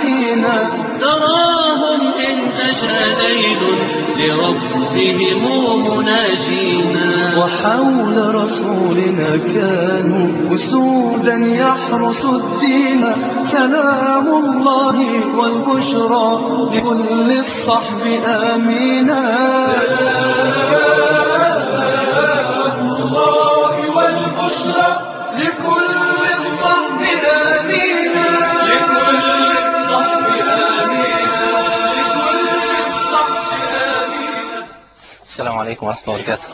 فينا تراهم إن تشى ليل لربهم مناجينا، وحول رسولنا كانوا أسودا يحرس الدين. سلام الله والبشرى لكل الصحب آمينا. سلام الله والبشرى لكل الصحب آمينا. السلام عليكم ورحمة الله وبركاته.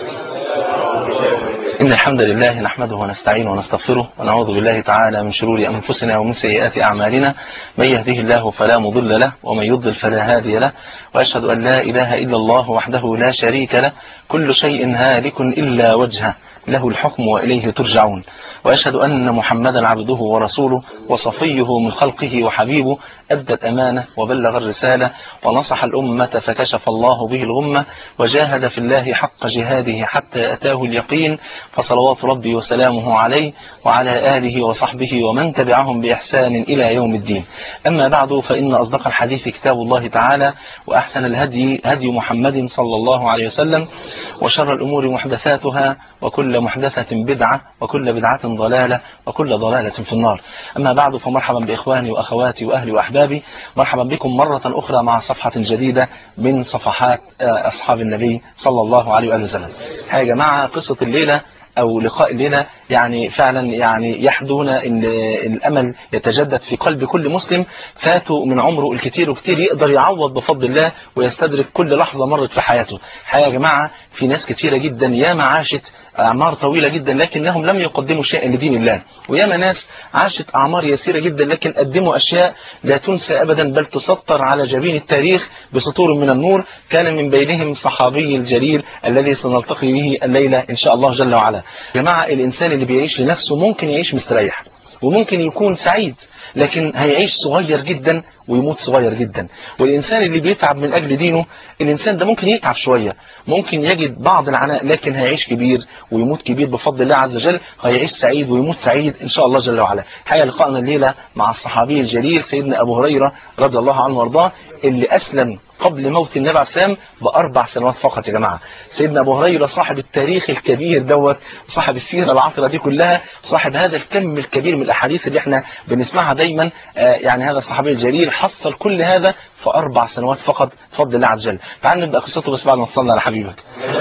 إن الحمد لله نحمده ونستعينه ونستغفره ونعوذ بالله تعالى من شرور أنفسنا ومن سيئات أعمالنا. من يهده الله فلا مضل له ومن يضلل فلا هادي له، وأشهد أن لا إله إلا الله وحده لا شريك له، كل شيء هالك إلا وجهه، له الحكم وإليه ترجعون. وأشهد أن محمدا عبده ورسوله وصفيه من خلقه وحبيبه، أدى الأمانة وبلغ الرسالة ونصح الأمة فكشف الله به الغمة، وجاهد في الله حق جهاده حتى أتاه اليقين، فصلوات ربي وسلامه عليه وعلى آله وصحبه ومن تبعهم بإحسان إلى يوم الدين. أما بعد، فإن أصدق الحديث كتاب الله تعالى، وأحسن الهدي هدي محمد صلى الله عليه وسلم، وشر الأمور محدثاتها، وكل محدثة بدعة، وكل بدعة ضلالة، وكل ضلالة في النار. أما بعد، فمرحبا بإخواني وأخواتي وأهلي وأحبابي، مرحبا بكم مرة أخرى مع صفحة جديدة من صفحات أصحاب النبي صلى الله عليه وآله وسلم. يا جماعة، قصة الليلة أو لقاء الليلة يعني فعلا يحدونا إن الأمل يتجدد في قلب كل مسلم فاتوا من عمره الكثير وكثير يقدر يعوض بفضل الله ويستدرك كل لحظة مرت في حياته. يا جماعة، في ناس كثيرة جدا ياما عاشت أعمار طويلة جدا لكنهم لم يقدموا شيئا لدين الله، وياما ناس عاشت أعمار يسيرة جدا لكن قدموا أشياء لا تنسى أبدا بل تسطر على جبين التاريخ بسطور من النور. كان من بينهم صحابي الجليل الذي سنلتقي به الليلة إن شاء الله جل وعلا. جماعة، الإنسان اللي بيعيش لنفسه ممكن يعيش مستريح وممكن يكون سعيد، لكن هيعيش صغير جدا ويموت صغير جدا. والإنسان اللي بيتعب من أجل دينه، الإنسان ده ممكن يتعب شوية، ممكن يجد بعض العناء، لكن هيعيش كبير ويموت كبير بفضل الله عز وجل. هيعيش سعيد ويموت سعيد إن شاء الله جل وعلا. حقيقة لقاءنا الليلة مع الصحابي الجليل سيدنا أبو هريرة رضي الله عنه وارضاه، اللي أسلم قبل موت النبي عليه السلام ب4 سنوات فقط. يا جماعة، سيدنا أبو هريرة صاحب التاريخ الكبير دوت، صاحب السيرة العطرة دي كلها، صاحب هذا الكم الكبير من الأحاديث اللي احنا بنسمعها دايما. يعني هذا الصحابي الجليل حصل كل هذا في 4 سنوات فقط بفضل الله عز وجل. تعال نبدأ قصته بس بعد ما تصلي على حبيبك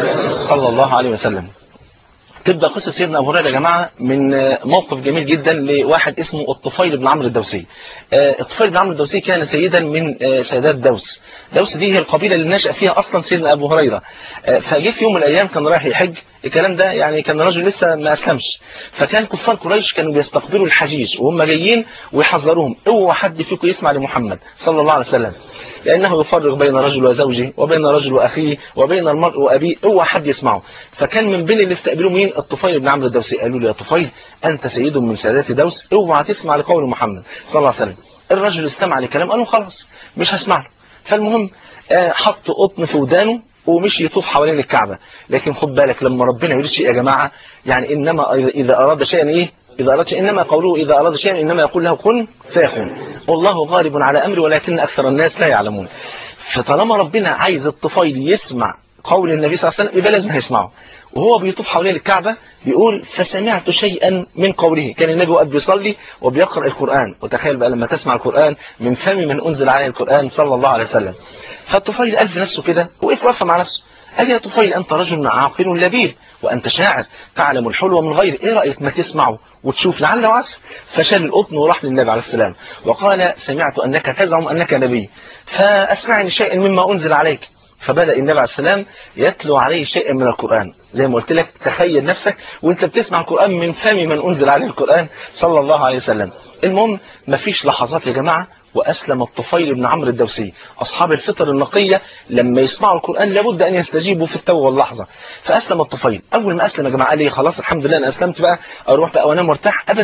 صلى الله عليه وسلم. تبدأ قصة سيدنا أبو هريرة يا جماعة من موقف جميل جدا لواحد اسمه الطفيل بن عمرو الدوسي. الطفيل بن عمرو الدوسي كان سيدا من سادات دوس. دوس دي هي القبيلة اللي نشأ فيها أصلا سيدنا أبو هريرة. فجه في يوم من الأيام كان رايح يحج. الكلام ده يعني كان رجل لسه ما أسلمش، فكان كفار قريش كانوا بيستقبلوا الحجيج وهم جايين ويحذروهم: اوعى حد فيكم يسمع لمحمد صلى الله عليه وسلم، لأنه يفرق بين رجل وزوجه وبين رجل وأخيه وبين المرء وأبيه، اوعى حد يسمعه. فكان من بين اللي استقبلوا مين؟ الطفيل بن عمرو الدوسي. قالوا له: يا طفيل، أنت سيد من سادات دوس، اوعى تسمع لقول محمد صلى الله عليه وسلم. الرجل استمع لكلام، قالوا: خلاص مش هسمع له. فالمهم حط قطن في ودانه ومشي يطوف حوالين الكعبة. لكن خد بالك، لما ربنا يريد شيء يا جماعة، يعني إنما إذا أراد شيئا إذا أراد شيئا إنما قوله إذا أراد شيئا إنما يقول له كن فيكون. والله غالب على أمره ولكن أكثر الناس لا يعلمون. فطالما ربنا عايز الطفيل يسمع قول النبي صلى الله عليه وسلم يبقى لازم هيسمعه. وهو بيطوف حوالين الكعبة بيقول: فسمعت شيئا من قوله. كان النبي وقت بيصلي وبيقرأ القرآن، وتخيل بقى لما تسمع القرآن من فم من أنزل عليه القرآن صلى الله عليه وسلم. فالطفيل قال في نفسه كده، وقف مع نفسه، قال: يا طفيل، أنت رجل عاقل لبيب وأنت شاعر تعلم الحلو من غير، إيه رأيك ما تسمعه وتشوف لعل وعسى؟ فشال القطن وراح للنبي عليه السلام وقال: سمعت أنك تزعم أنك نبي، فأسمعني شيئا مما أنزل عليك. فبدأ النبي عليه السلام يتلو عليه شيئا من القرآن. زي ما قلت لك، تخيل نفسك وانت بتسمع القرآن من فم من أنزل عليه القرآن صلى الله عليه وسلم. المهم، مفيش لحظات يا جماعة وأسلم الطفيل بن عمرو الدوسي. أصحاب الفطر النقية لما يسمعوا القرآن لابد أن يستجيبوا في التو واللحظة. فأسلم الطفيل. أول ما أسلم يا جماعة قال لي: خلاص الحمد لله أنا أسلمت، بقى أروح بقى وأنام وارتاح؟ أبدا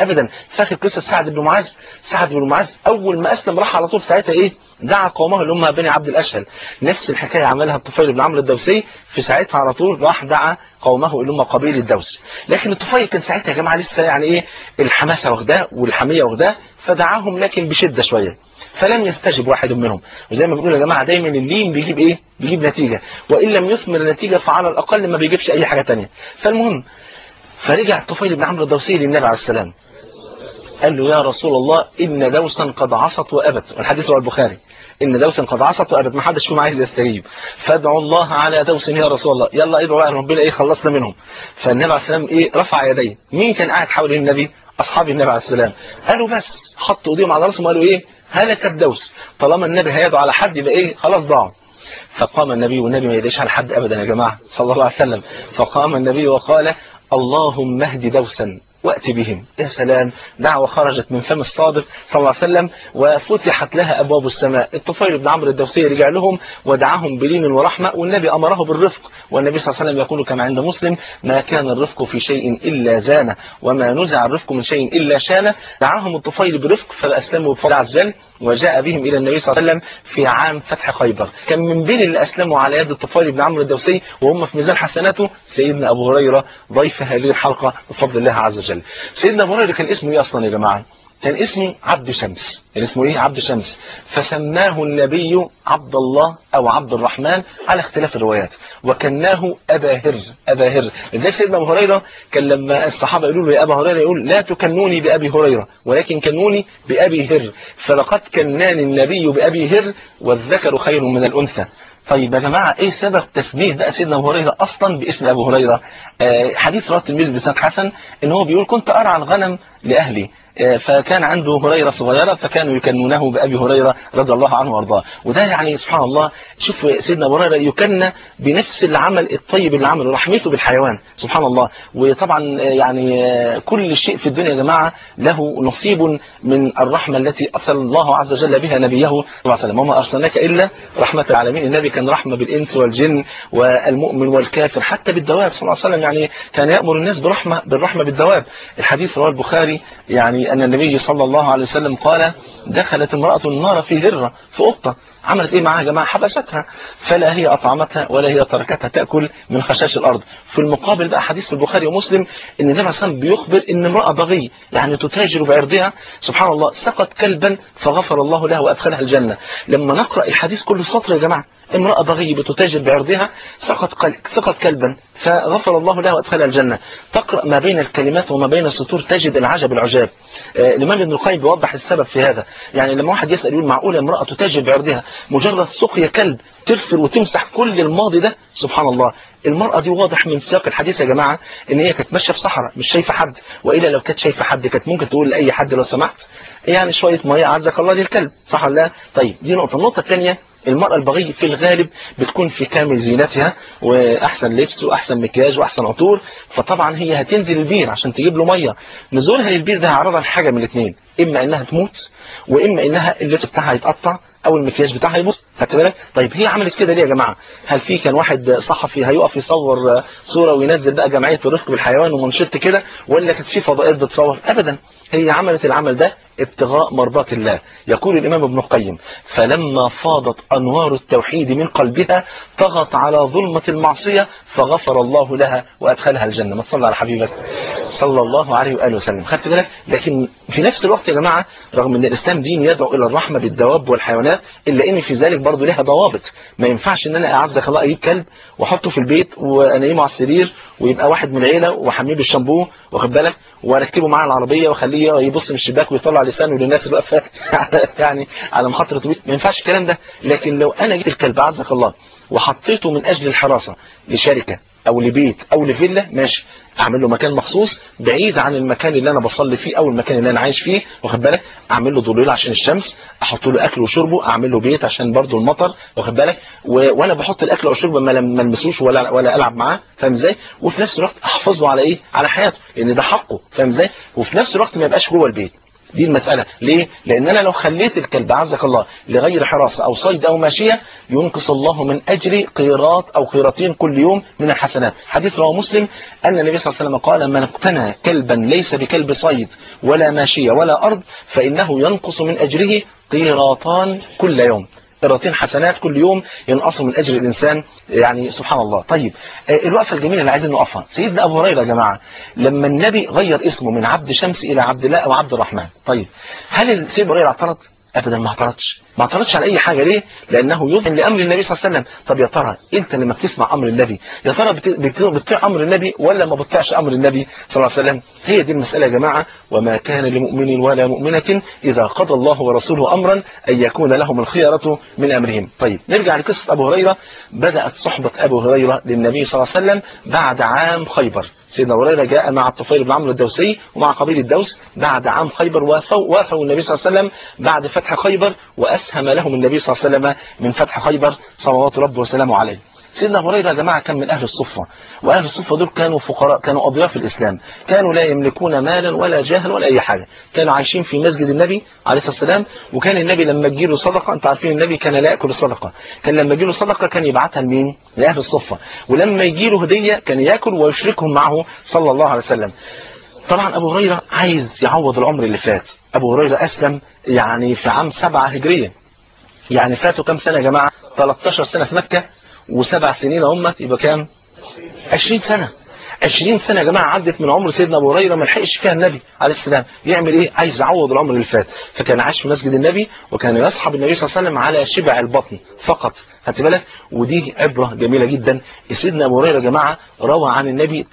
ابدا. فاكر قصه سعد بن معاذ؟ سعد بن معاذ اول ما اسلم راح على طول ساعتها ايه؟ دعا قومه اللي هم بني عبد الاشهل. نفس الحكايه عملها الطفيل بن عمرو الدوسي، في ساعتها على طول راح دعا قومه اللي هم قبيله الدوس. لكن الطفيل كان ساعتها يا جماعه لسه يعني ايه، الحماسه واخداه والحميه واخداه، فدعاهم لكن بشده شويه، فلم يستجب واحد منهم. وزي ما بنقول يا جماعه دايما اللين بيجيب ايه؟ بيجيب نتيجه، وان لم يثمر نتيجه فعلى الاقل ما بيجيبش اي حاجه ثانيه. فالمهم فرجع الطفيل بن عمرو الدوسي للنبي عليه السلام، قال له يا رسول الله ان دوسا قد عصت وابت، والحديث رواه البخاري، ان دوسا قد عصت وابت، ما حدش فيهم عايز يستجيب، فادعوا الله على دوس يا رسول الله، يلا ادعوا بقى ربنا ايه خلصنا منهم. فالنبي عليه السلام ايه؟ رفع يديه. مين كان قاعد حول النبي؟ اصحاب النبي عليه السلام. قالوا بس حطوا ايديهم على راسهم وقالوا ايه؟ هلك الدوس، طالما النبي هيدعو على حد يبقى ايه؟ خلاص ضاعوا. فقام النبي، والنبي ما يدعيش على حد ابدا يا جماعه صلى الله عليه وسلم، فقام النبي وقال اللهم اهد دوسا وأت بهم. يا سلام، دعوة خرجت من فم الصادق صلى الله عليه وسلم وفتحت لها أبواب السماء. الطفيل بن عمرو الدوسي رجع لهم ودعاهم بلين ورحمة، والنبي أمره بالرفق، والنبي صلى الله عليه وسلم يقول كما عند مسلم ما كان الرفق في شيء إلا زانه وما نزع الرفق من شيء إلا شانه. دعاهم الطفيل برفق فأسلموا بفضل عز وجل، وجاء بهم إلى النبي صلى الله عليه وسلم في عام فتح خيبر. كان من بين اللي أسلموا على يد الطفيل بن عمرو الدوسي وهم في ميزان حسناته سيدنا أبو هريرة ضيف هذه الحلقة بفضل الله عز وجل. سيدنا أبو هريرة كان اسمه ايه اصلا يا جماعه؟ كان اسمه عبد شمس. كان اسمه ايه؟ عبد شمس. فسماه النبي عبد الله او عبد الرحمن على اختلاف الروايات، وكناه ابا هر. ابا هر زي سيدنا ابو هريره كان لما الصحابه يقولوا له يا ابا هريره يقول لا تكنوني بابي هريره ولكن كنوني بابي هر، فلقد كناني النبي بابي هر والذكر خير من الانثى. طيب يا جماعه ايه سبب تسميه بقى سيدنا ابو هريره اصلا باسم ابو هريره؟ حديث رواه الترمذي بسند حسن ان هو بيقول كنت ارعى الغنم لاهلي فكان عنده هريره صغيره فكانوا يكنونه بابي هريره رضي الله عنه وارضاه. وده يعني سبحان الله، شوف سيدنا ابو هريره يكنى بنفس العمل الطيب اللي عمله، رحمته بالحيوان سبحان الله. وطبعا يعني كل شيء في الدنيا يا جماعه له نصيب من الرحمه التي ارسل الله عز وجل بها نبيه صلى الله عليه وسلم، وما ارسلناك الا رحمه العالمين. النبي كان رحمه بالانس والجن والمؤمن والكافر حتى بالدواب صلى الله عليه وسلم، يعني كان يامر الناس بالرحمه بالدواب. الحديث رواه البخاري يعني أن النبي صلى الله عليه وسلم قال دخلت امرأة النار في هرة، في قطة، عملت إيه معها يا جماعة؟ حبستها، فلا هي أطعمتها ولا هي تركتها تأكل من خشاش الأرض. في المقابل بقى حديث في البخاري ومسلم أن النبي صلى الله عليه وسلم بيخبر أن امرأة بغي يعني تتاجر بعرضها سبحان الله سقط كلبا فغفر الله لها وأدخلها الجنة. لما نقرأ الحديث كل سطر يا جماعة، امرأة بغي بتتاجر بعرضها سقط كلبا فغفر الله لها وادخلها الجنة. تقرأ ما بين الكلمات وما بين السطور تجد العجب العجاب. الإمام ابن القيم بيوضح السبب في هذا، يعني لما واحد يسأل يقول معقولة امرأة تتاجر بعرضها مجرد سقيا كلب تغفر وتمسح كل الماضي ده؟ سبحان الله. المرأة دي واضح من سياق الحديث يا جماعة ان هي كانت ماشية في صحراء مش شايفة حد، وإلا لو كانت شايفة حد كانت ممكن تقول لأي حد لو سمحت يعني شوية مية عزك الله للكلب، صح ولا لا؟ طيب دي نقطة. النقطة الثانية، المرأة البغي في الغالب بتكون في كامل زينتها وأحسن لبس وأحسن مكياج وأحسن عطور، فطبعا هي هتنزل البير عشان تجيب له مية. نزولها للبير ده هيعرضها لحاجة من الاثنين، إما إنها تموت وإما إنها اللبس بتاعها يتقطع أو المكياج بتاعها يبص. خدت بالك؟ طيب هي عملت كده ليه يا جماعة؟ هل في كان واحد صحفي هيقف يصور صورة وينزل بقى جمعية الرفق بالحيوان ومنشط كده، ولا كانت في فضائيات بتصور؟ أبدا، هي عملت العمل ده ابتغاء مرضات الله. يقول الإمام ابن القيم فلما فاضت أنوار التوحيد من قلبها طغت على ظلمة المعصية فغفر الله لها وأدخلها الجنة. ما تصلى على حبيبك صلى الله عليه وآله وسلم. خدت بالك؟ لكن في نفس الوقت يا جماعة رغم أن الإسلام دين يدعو إلى الرحمة بالدواب والحيوانات، إلا إن في ذلك برضه لها ضوابط. ما ينفعش إن أنا أعزك الله أجيب كلب وأحطه في البيت وأنيمه على السرير ويبقى واحد من العيلة وحميه بالشامبو واخد بالك واركبه معاه العربية وخليه يبص من الشباك ويطلع لسانه للناس اللي واقفه يعني على محطة اتوبيس. ما ينفعش الكلام ده. لكن لو أنا جبت الكلب عزك الله وحطيته من أجل الحراسة لشركة أو لبيت أو لفيلا، ماشي، اعمل له مكان مخصوص بعيد عن المكان اللي انا بصلي فيه او المكان اللي انا عايش فيه واخد بالك، اعمل له ضليل عشان الشمس، احط له اكل وشربه، اعمل له بيت عشان برضه المطر واخد بالك، وانا بحط الاكل والشرب ما المسوش ولا العب معاه، فاهم ازاي؟ وفي نفس الوقت احافظ له على ايه؟ على حياته، لان ده حقه، فاهم ازاي؟ وفي نفس الوقت ما يبقاش جوه البيت. دي المسألة. ليه؟ لأن أنا لو خليت الكلب عزك الله لغير حراسة أو صيد أو ماشية ينقص الله من أجري قيراط أو قيراطين كل يوم من الحسنات. حديث رواه مسلم أن النبي صلى الله عليه وسلم قال: من اقتنى كلبا ليس بكلب صيد ولا ماشية ولا أرض فإنه ينقص من أجره قيراطان كل يوم. قيراطين حسنات كل يوم ينقصوا من أجر الإنسان، يعني سبحان الله. طيب الوقفة الجميلة اللي عايزين نقفها، سيدنا أبو هريرة يا جماعة لما النبي غير اسمه من عبد شمس إلى عبد الله أو عبد الرحمن، طيب هل سيدنا أبو هريرة اعترض؟ أبدا ما اعترضش على أي حاجة. ليه؟ لأنه يذعن لأمر النبي صلى الله عليه وسلم. طب يا ترى أنت لما بتسمع أمر النبي يا ترى بتطيع أمر النبي ولا ما بتطيعش أمر النبي صلى الله عليه وسلم؟ هي دي المسألة يا جماعة. وما كان لمؤمن ولا مؤمنة إذا قضى الله ورسوله أمرا أن يكون لهم الخيرة من أمرهم. طيب نرجع لقصة أبو هريرة. بدأت صحبة أبو هريرة للنبي صلى الله عليه وسلم بعد عام خيبر. سيدنا أبو هريرة جاء مع الطفيل بن عمرو الدوسي ومع قبيل الدوس بعد عام خيبر، وافوا النبي صلى الله عليه وسلم بعد فتح خيبر، وأسهم لهم النبي صلى الله عليه وسلم من فتح خيبر صلوات ربه وسلامه عليه. سيدنا أبو هريرة يا جماعة كان من أهل الصفة، وأهل الصفة دول كانوا فقراء، كانوا أضياف الإسلام، كانوا لا يملكون مالا ولا جاها ولا أي حاجة، كانوا عايشين في مسجد النبي عليه الصلاة والسلام. وكان النبي لما تجيله صدقة، أنت عارفين النبي كان لا يأكل الصدقة، كان لما يجيله صدقة كان يبعتها لمين؟ لأهل الصفة، ولما يجيله هدية كان يأكل ويشركهم معه صلى الله عليه وسلم. طبعا أبو هريرة عايز يعوض العمر اللي فات. أبو هريرة أسلم يعني في عام 7 هجرية، يعني فاتوا كم سنة يا جماعة؟ 13 سنة في مكة و7 سنين هم، يبقى كام؟ 20 سنة. 20 سنة يا جماعة عدت من عمر سيدنا أبو هريرة ما لحقش فيها النبي عليه السلام. يعمل إيه؟ عايز يعوض العمر اللي فات. فكان عايش في مسجد النبي وكان يصحب النبي صلى الله عليه وسلم على شبع البطن فقط. خدت بالك؟ ودي عبرة جميلة جدا. سيدنا أبو هريرة يا جماعة روى عن النبي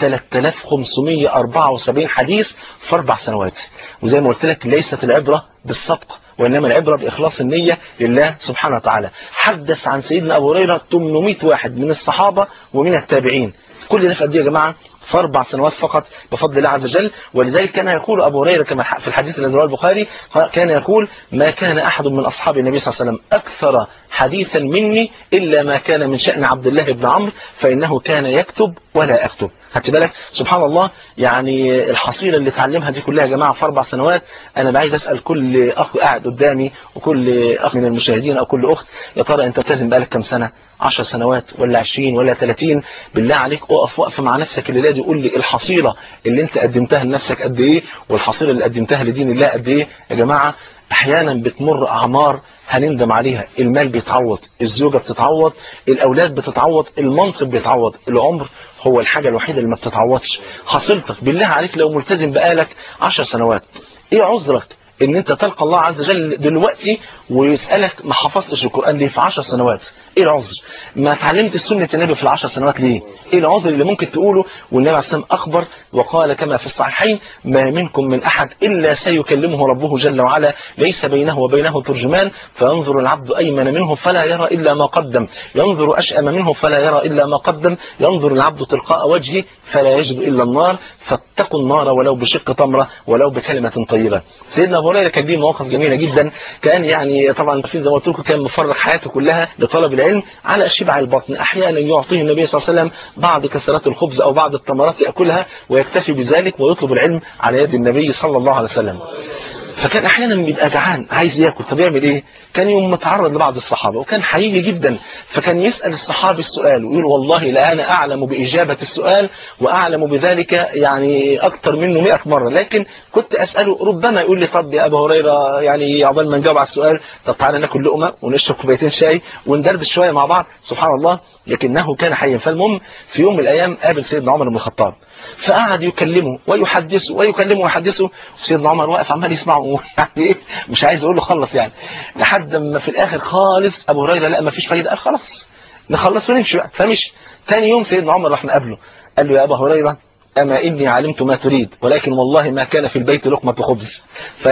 3574 حديث في 4 سنوات. وزي ما قلت لك ليست العبرة بالسبق وإنما العبرة بإخلاص النية لله سبحانه وتعالى. حدث عن سيدنا أبو هريرة 800 واحد من الصحابة ومن التابعين. كل ده في قد ايه يا جماعة؟ في 4 سنوات فقط بفضل الله عز وجل. ولذلك كان يقول أبو هريرة كما في الحديث الذي رواه البخاري، كان يقول: ما كان أحد من أصحاب النبي صلى الله عليه وسلم أكثر حديثا مني إلا ما كان من شأن عبد الله بن عمرو فإنه كان يكتب ولا أكتب. خدت بالك؟ سبحان الله. يعني الحصيلة اللي اتعلمها دي كلها يا جماعة في 4 سنوات. أنا عايز أسأل كل أخ قاعد قدامي وكل أخ من المشاهدين أو كل أخت، يا ترى أنت بتلتزم بقالك كم سنة؟ 10 سنوات ولا 20 ولا 30؟ بالله عليك اقف وقف مع نفسك اللي لازم قول لي الحصيلة اللي انت قدمتها لنفسك قد ايه والحصيلة اللي قدمتها لدين الله قد ايه. يا جماعة احيانا بتمر اعمار هنندم عليها. المال بيتعوض، الزوجة بتتعوض، الاولاد بتتعوض، المنصب بيتعوض، العمر هو الحاجة الوحيدة اللي ما بتتعوضش. حصيلتك بالله عليك لو ملتزم بقالك 10 سنوات، ايه عذرك ان انت تلقى الله عز وجل دلوقتي ويسألك ما حفظتش القرآن ليه في 10 سنوات؟ ايه العذر؟ ما اتعلمت سنة النبي في ال10 سنوات ليه؟ ايه العذر اللي ممكن تقوله؟ والنبي عليه الصلاة والسلام اخبر وقال كما في الصحيحين: ما منكم من احد الا سيكلمه ربه جل وعلا ليس بينه وبينه ترجمان، فينظر العبد ايمن منه فلا يرى الا ما قدم، ينظر اشأم منه فلا يرى الا ما قدم، ينظر العبد تلقاء وجهه فلا يجد الا النار، فاتقوا النار ولو بشق تمرة ولو بكلمة طيبة. سيدنا أبو هريرة كان ليه مواقف جميلة جدا. كان يعني طبعا زي ما قلت لكم كان مفرغ حياته كلها لطلب العلم على شبع البطن. احيانا يعطيه النبي صلى الله عليه وسلم بعض كسرات الخبز او بعض التمرات ياكلها ويكتفي بذلك ويطلب العلم على يد النبي صلى الله عليه وسلم. فكان احيانا بيبقى جعان عايز ياكل، طب يعمل ايه؟ كان يوم متعرض لبعض الصحابه وكان حقيقي جدا، فكان يسال الصحابي السؤال ويقول: والله لا انا اعلم باجابه السؤال واعلم بذلك يعني اكثر منه 100 مره، لكن كنت اساله ربما يقول لي: طب يا ابو هريره يعني عقبال ما نجاوب على السؤال طب تعالى ناكل لقمه ونشرب كوبايتين شاي وندردش شويه مع بعض. سبحان الله، لكنه كان حيا. فالمهم في يوم من الايام قابل سيدنا عمر بن الخطاب، فقعد يكلمه ويحدثه ويكلمه ويحدثه، وسيدنا عمر واقف عمال يسمعه يعني ايه مش عايز اقول له خلص يعني، لحد ما في الاخر خالص ابو هريره لا ما فيش فايده، قال خلاص نخلص ونمشي بقى. فمشي. ثاني يوم سيدنا عمر راح مقابله قال له: يا ابا هريره أما إني علمت ما تريد ولكن والله ما كان في البيت لقمة خبز،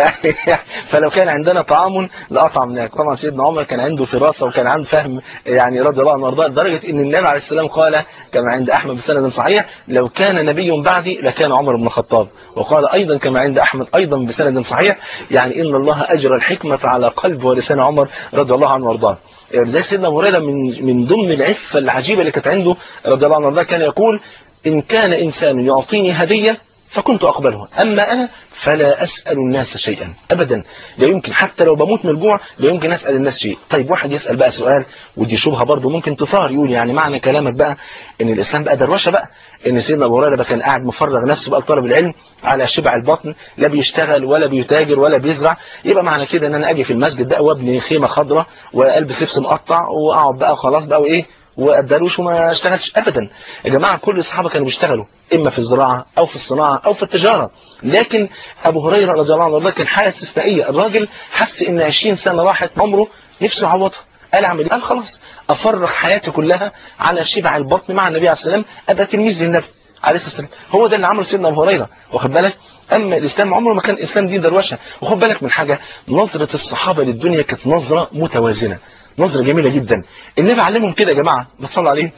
فلو كان عندنا طعام لأطعمناك. طبعا سيدنا عمر كان عنده فراسة وكان عنده فهم يعني رضي الله عنه وارضاه، لدرجة إن النبي عليه السلام قال كما عند أحمد بسند صحيح: لو كان نبي بعدي لكان عمر بن الخطاب. وقال أيضا كما عند أحمد أيضا بسند صحيح يعني إن الله أجرى الحكمة على قلب ولسان عمر رضي الله عنه وارضاه. زي سيدنا أبو هريرة من ضمن العفة العجيبة اللي كانت عنده رضي الله عنه وارضاه كان يقول: إن كان إنسان يعطيني هدية فكنت أقبلها، أما أنا فلا أسأل الناس شيئا أبدا، لا يمكن حتى لو بموت من الجوع لا يمكن أسأل الناس شيء. طيب واحد يسأل بقى سؤال، ودي شبهة برضه ممكن تثار، يقول يعني معنى كلامك بقى إن الإسلام بقى دروشة بقى، إن سيدنا أبو هريرة كان قاعد مفرغ نفسه بقى لطلب العلم على شبع البطن، لا بيشتغل ولا بيتاجر ولا بيزرع، يبقى معنى كده إن أنا أجي في المسجد بقى وابني خيمة خضراء وألبس لبس مقطع وأقعد بقى خلاص بقى وإيه وأدلوش وما اشتغلش أبدا. يا جماعة كل الصحابة كانوا بيشتغلوا إما في الزراعة أو في الصناعة أو في التجارة، لكن أبو هريرة رضي الله عنه كان حالة استثنائية. الراجل حس إن 20 سنة راحت عمره نفسه يعوضها، قال أعمل إيه؟ قال خلاص أفرغ حياتي كلها على شبع البطن مع النبي عليه السلام، أبقى تلميذ للنبي عليه الصلاة والسلام. هو ده اللي عمله سيدنا أبو هريرة، واخد بالك؟ أما الإسلام عمره ما كان إسلام دين دروشة. وخد بالك من حاجة، نظرة الصحابة للدنيا كانت نظرة متوازنة، نظرة جميلة جدا. النبي علمهم كده يا جماعة، بتصلوا عليه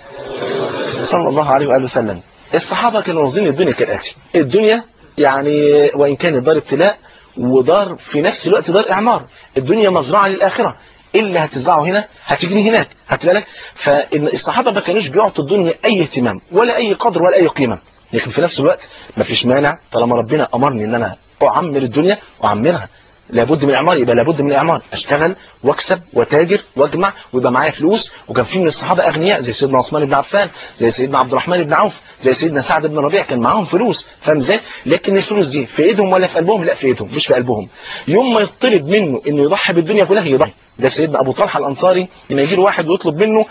صلى الله عليه وآله وسلم. الصحابة كانوا واخدين الدنيا كالآتي، الدنيا يعني وإن كانت دار ابتلاء ودار في نفس الوقت دار إعمار، الدنيا مزرعة للآخرة، اللي هتزرعه هنا هتجني هناك، هتبالك. فالصحابة ما كانوش بيعطوا الدنيا أي اهتمام ولا أي قدر ولا أي قيمة، لكن في نفس الوقت ما فيش مانع طالما ربنا أمرني إن أنا أعمر الدنيا وأعمرها، لابد من الاعمار، يبقى لابد من الاعمار، اشتغل واكسب وتاجر واجمع ويبقى معايا فلوس. وكان في من الصحابه اغنياء زي سيدنا عثمان بن عفان، زي سيدنا عبد الرحمن بن عوف، زي سيدنا سعد بن ربيع، كان معاهم فلوس، فاهم ازاي؟ لكن الفلوس دي في ايدهم ولا في قلبهم؟ لا في ايدهم مش في قلبهم. يوم ما يطلب منه انه يضحي بالدنيا كلها يضحي. ده سيدنا ابو طلحه الانصاري لما يجي له واحد ويطلب منه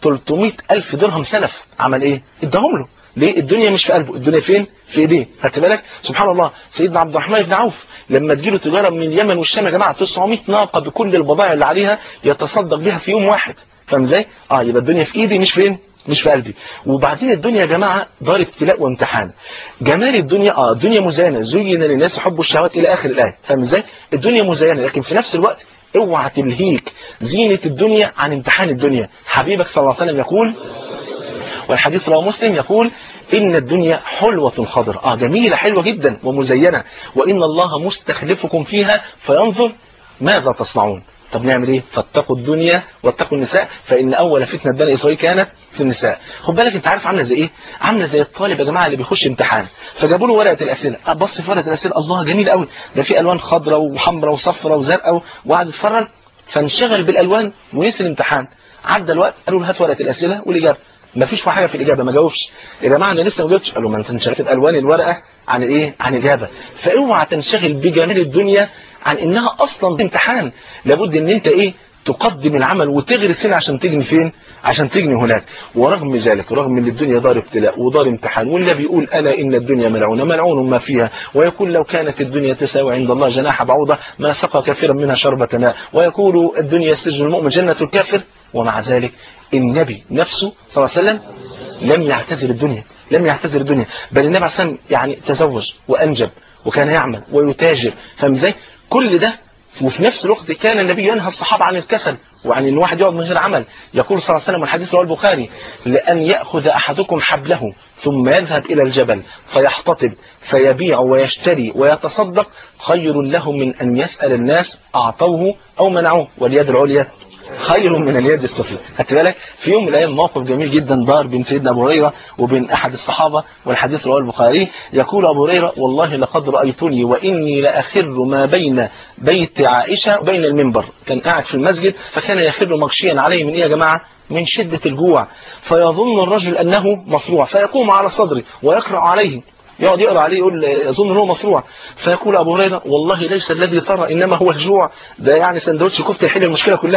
300,000 درهم سلف، عمل ايه؟ اداهم له. ليه؟ الدنيا مش في قلبه، الدنيا فين؟ في ايديه، خدت بالك؟ سبحان الله. سيدنا عبد الرحمن بن عوف لما تجيله تجاره من اليمن والشام يا جماعه 900 ناقه بكل البضائع اللي عليها يتصدق بها في يوم واحد، فاهم ازاي؟ يبقى الدنيا في ايدي مش فين؟ مش في قلبي. وبعدين الدنيا يا جماعه دار ابتلاء وامتحان. جمال الدنيا الدنيا مزينه، زين للناس حب الشهوات الى اخر الايه، فاهم ازاي؟ الدنيا مزينه، لكن في نفس الوقت اوعى تلهيك زينه الدنيا عن امتحان الدنيا. حبيبك صلى الله عليه وسلم يقول، والحديث رواه مسلم، يقول إن الدنيا حلوة خضر، جميلة حلوة جدا ومزينة، وإن الله مستخلفكم فيها فينظر ماذا تصنعون. طب نعمل ايه؟ فاتقوا الدنيا واتقوا النساء فإن أول فتنة بني إسرائيل كانت في النساء. خد بالك انت عارف عامله زي ايه؟ عامله زي الطالب يا جماعه اللي بيخش امتحان، فجابوا له ورقه الاسئله، بص في ورقه الاسئله، الله جميل قوي، ده في الوان خضراء وحمراء وصفراء وزرقاء، وقعد يتفرج فانشغل بالالوان ونسي الامتحان. عدى الوقت قالوا له هات ورقه الاسئله والاجابه، ما فيش حاجه في الاجابه، ما جاوبش. يا جماعه انا لسه ما جاوبتش. قالوا ما انت انشغلت بالوان الورقه عن الايه؟ عن الاجابه. فاوعى تنشغل بجمال الدنيا عن انها اصلا امتحان، لابد ان انت ايه؟ تقدم العمل وتغرس هنا عشان تجني فين؟ عشان تجني هناك. ورغم ذلك، رغم ان الدنيا دار ابتلاء ودار امتحان، والنبي بيقول الا ان الدنيا ملعونه ملعون ما فيها، ويقول لو كانت الدنيا تساوي عند الله جناح بعوضه ما سقى كثيرا منها شربة ماء، ويقول الدنيا سجن المؤمن جنة الكافر. ومع ذلك النبي نفسه صلى الله عليه وسلم لم يعتذر الدنيا، لم يعتذر الدنيا، بل النبي عليه الصلاه والسلام يعني تزوج وانجب وكان يعمل ويتاجر، فاهم ازاي؟ كل ده. وفي نفس الوقت كان النبي ينهى الصحابة عن الكسل وعن ان واحد يقعد من غير عمل. يقول صلى الله عليه وسلم والحديث رواه البخاري: لأن يأخذ أحدكم حبله ثم يذهب إلى الجبل فيحتطب فيبيع ويشتري ويتصدق خير له من أن يسأل الناس أعطوه أو منعوه، واليد العليا خير من اليد السفلى. خدت بالك؟ في يوم من الايام موقف جميل جدا دار بين سيدنا ابو هريره وبين احد الصحابه، والحديث رواه البخاري. يقول ابو هريره: والله لقد رايتني واني لاخر ما بين بيت عائشه وبين المنبر. كان قاعد في المسجد فكان يخر مغشيا عليه من ايه يا جماعه؟ من شده الجوع، فيظن الرجل انه مصروع فيقوم على صدره ويقرا عليه، يقعد يقرأ عليه يقول يظن انه مصروع. فيقول ابو هريره: والله ليس الذي ترى انما هو الجوع، ده يعني سندوتش كفته يحل المشكله كلها.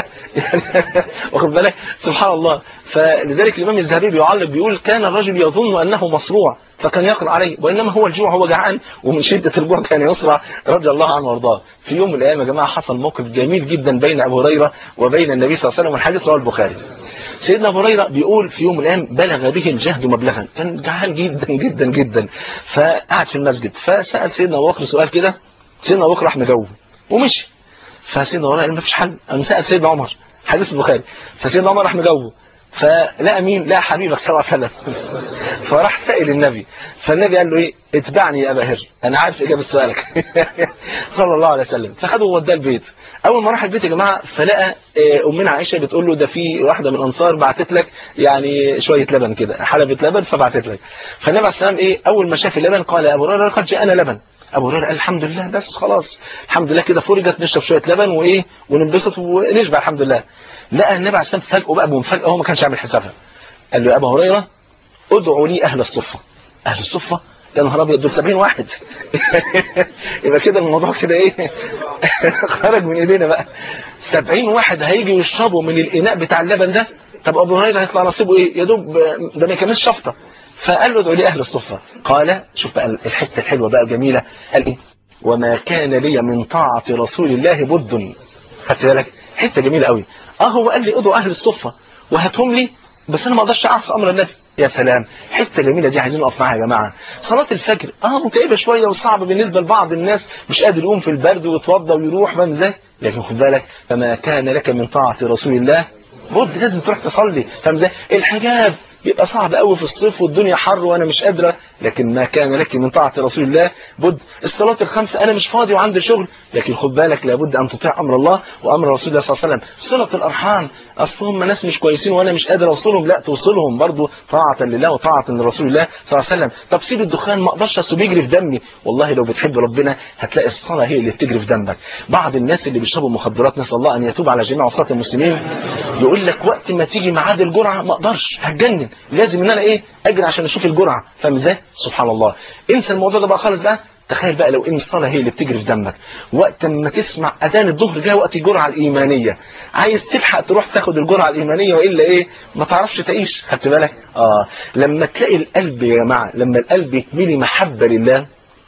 واخد بالك؟ سبحان الله. فلذلك الامام الذهبي بيعلق بيقول: كان الرجل يظن انه مصروع فكان يقرأ عليه، وانما هو الجوع، هو جعان ومن شده الجوع كان يصرع رضي الله عنه وارضاه. في يوم من الايام يا جماعه حصل موقف جميل جدا بين ابو هريره وبين النبي صلى الله عليه وسلم، والحديث رواه البخاري. سيدنا ابو هريره بيقول: في يوم من الايام بلغ به الجهد مبلغا، كان جعان جدا جدا جدا، فقعد في المسجد فسال سيدنا ابو بكر سؤال كده، سيدنا ابو بكر راح مجاوبه ومشي. فسيدنا ابو هريره قال ما فيش حل، قام سال سيدنا عمر، حديث البخاري، فسيدنا عمر راح مجاوبه، فلقى مين؟ لقى حبيبك صلى الله عليه وسلم. فراح سائل النبي، فالنبي قال له ايه؟ اتبعني يا ابا هر، انا عارف اجابه سؤالك. صلى الله عليه وسلم. فخده ووداه البيت. اول ما راح البيت يا جماعه فلقى امنا عائشه بتقول له ده في واحده من الانصار بعتت لك يعني شويه لبن كده، حلبة لبن فبعتت لك. فالنبي عليه السلام اول ما شاف اللبن قال يا ابو هريره قد جاءنا لبن. ابو هريره قال الحمد لله، بس خلاص الحمد لله كده فرجت، نشرب شويه لبن وننبسط ونشبع الحمد لله. لقى النبي عليه السلام فاجئه بقى بمفاجاه هو ما كانش عامل حسابها. قال له يا ابو هريره ادعوا لي اهل الصفه. اهل الصفه؟ يا نهار ابيض، دول 70 واحد. يبقى كده الموضوع كده خرج من ايدينا بقى. 70 واحد هيجي يشربوا من الاناء بتاع اللبن ده. طب ابو هريره هيطلع نصيبه ايه؟ يا دوب ده ما يكملش شفطه. فقال له ادعوا لي اهل الصفه. قال شوف بقى الحته الحلوه بقى الجميله، قال ايه؟ وما كان لي من طاعه رسول الله بد. خدت بالك؟ حته جميله قوي. هو قال لي ادعوا اهل الصفه وهاتهم لي، بس انا ما اقدرش اعصي امر النبي. يا سلام، حته جميله دي عايزين نقف معاها يا جماعه. صلاه الفجر متعبه شويه وصعبه بالنسبه لبعض الناس، مش قادر يقوم في البرد ويتوضى ويروح، فاهم ازاي؟ لكن خد بالك، فما كان لك من طاعه رسول الله بد، لازم تروح تصلي، فاهم ازاي؟ الحجاب يبقى صعب قوي في الصيف والدنيا حر وانا مش قادره، لكن ما كان لك من طاعه رسول الله بد. الصلاه الخمسه انا مش فاضي وعندي شغل، لكن خد بالك لابد ان تطيع امر الله وامر رسول الله صلى الله عليه وسلم. صله الارحام، اصل هم ناس مش كويسين وانا مش قادر اوصلهم، لا توصلهم برضه طاعه لله وطاعه لرسول الله صلى الله عليه وسلم. طب سيب الدخان، ما اقدرش، اصل بيجري في دمي. والله لو بتحب ربنا هتلاقي الصلاه هي اللي بتجري في دمك. بعض الناس اللي بيشربوا مخدرات، نسال الله ان يتوب على جميع عصاة المسلمين، يقول لك وقت ما تيجي ميعاد الجرعه ما اقدرش، هتجنن، لازم ان انا اجري عشان اشوف الجرعه، فاهم ازاي؟ سبحان الله. انسى الموضوع ده بقى خالص بقى. تخيل بقى لو ان الصلاه هي اللي بتجري في دمك، وقت ما تسمع اذان الظهر جاء وقت الجرعه الايمانيه، عايز تلحق تروح تاخد الجرعه الايمانيه والا ما تعرفش تعيش. خدت بالك؟ لما تلاقي القلب يا جماعه، لما القلب يتملي محبه لله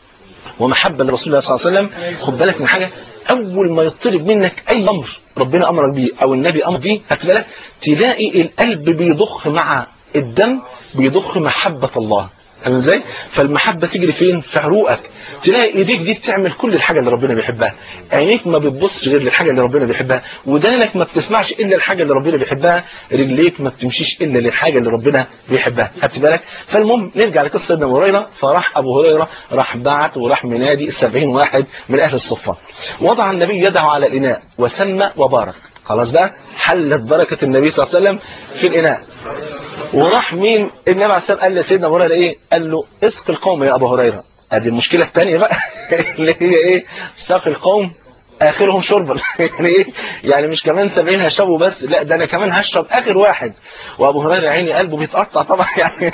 ومحبه لرسول الله صلى الله عليه وسلم، خد بالك من حاجه، اول ما يطلب منك اي امر ربنا امرك بيه او النبي امر بيه، خدت بالك، تلاقي القلب بيضخ مع الدم، بيضخ محبه الله، فاهم ازاي؟ فالمحبه تجري فين؟ في عروقك. تلاقي ايديك دي بتعمل كل الحاجه اللي ربنا بيحبها، عينيك ما بتبصش غير للحاجه اللي ربنا بيحبها، ودانك ما بتسمعش الا الحاجه اللي ربنا بيحبها، رجليك ما بتمشيش الا للحاجه اللي ربنا بيحبها، خدت بالك؟ فالمهم نرجع لقصه سيدنا ابو هريره. فراح ابو هريره راح بعت وراح منادي 70 واحد من اهل الصفه. وضع النبي يده على الاناء وسمى وبارك. خلاص بقى حلت بركه النبي صلى الله عليه وسلم في الاناء. وراح مين؟ النبي عليه السلام قال لسيدنا ابو هريره قال له اسق القوم يا ابو هريره. ادي المشكله الثانيه بقى اللي هي ساق القوم اخرهم شربا. يعني مش كمان 70 هشربوا بس، لا ده انا كمان هشرب اخر واحد. وابو هريره عيني قلبه بيتقطع طبعا، يعني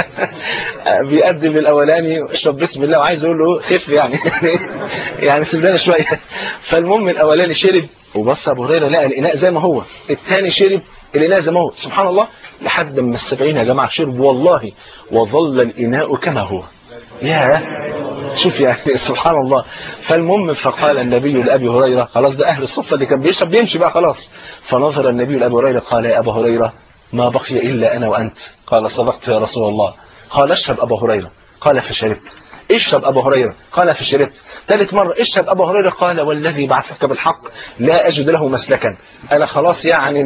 بيقدم للاولاني اشرب بسم الله وعايز يقول له خف يعني سيب لنا شويه. فالمهم الاولاني شرب وبص ابو هريره لقى الاناء زي ما هو، الثاني شرب الإناء زي ما هو، سبحان الله، لحد ما 70 يا جماعة شربوا والله، وظل الإناء كما هو. يا شوف يعني سبحان الله. فالمهم فقال النبي لأبي هريرة، خلاص ده أهل الصفة اللي كان بيشرب بيمشي بقى خلاص. فنظر النبي لأبي هريرة قال يا أبا هريرة ما بقي إلا أنا وأنت. قال صدقت يا رسول الله. قال اشرب أبا هريرة. قال فشربت. اشرب أبا هريرة. قال فشربت. ثالث مرة اشرب أبا هريرة. قال والذي بعثك بالحق لا أجد له مسلكا. أنا خلاص يعني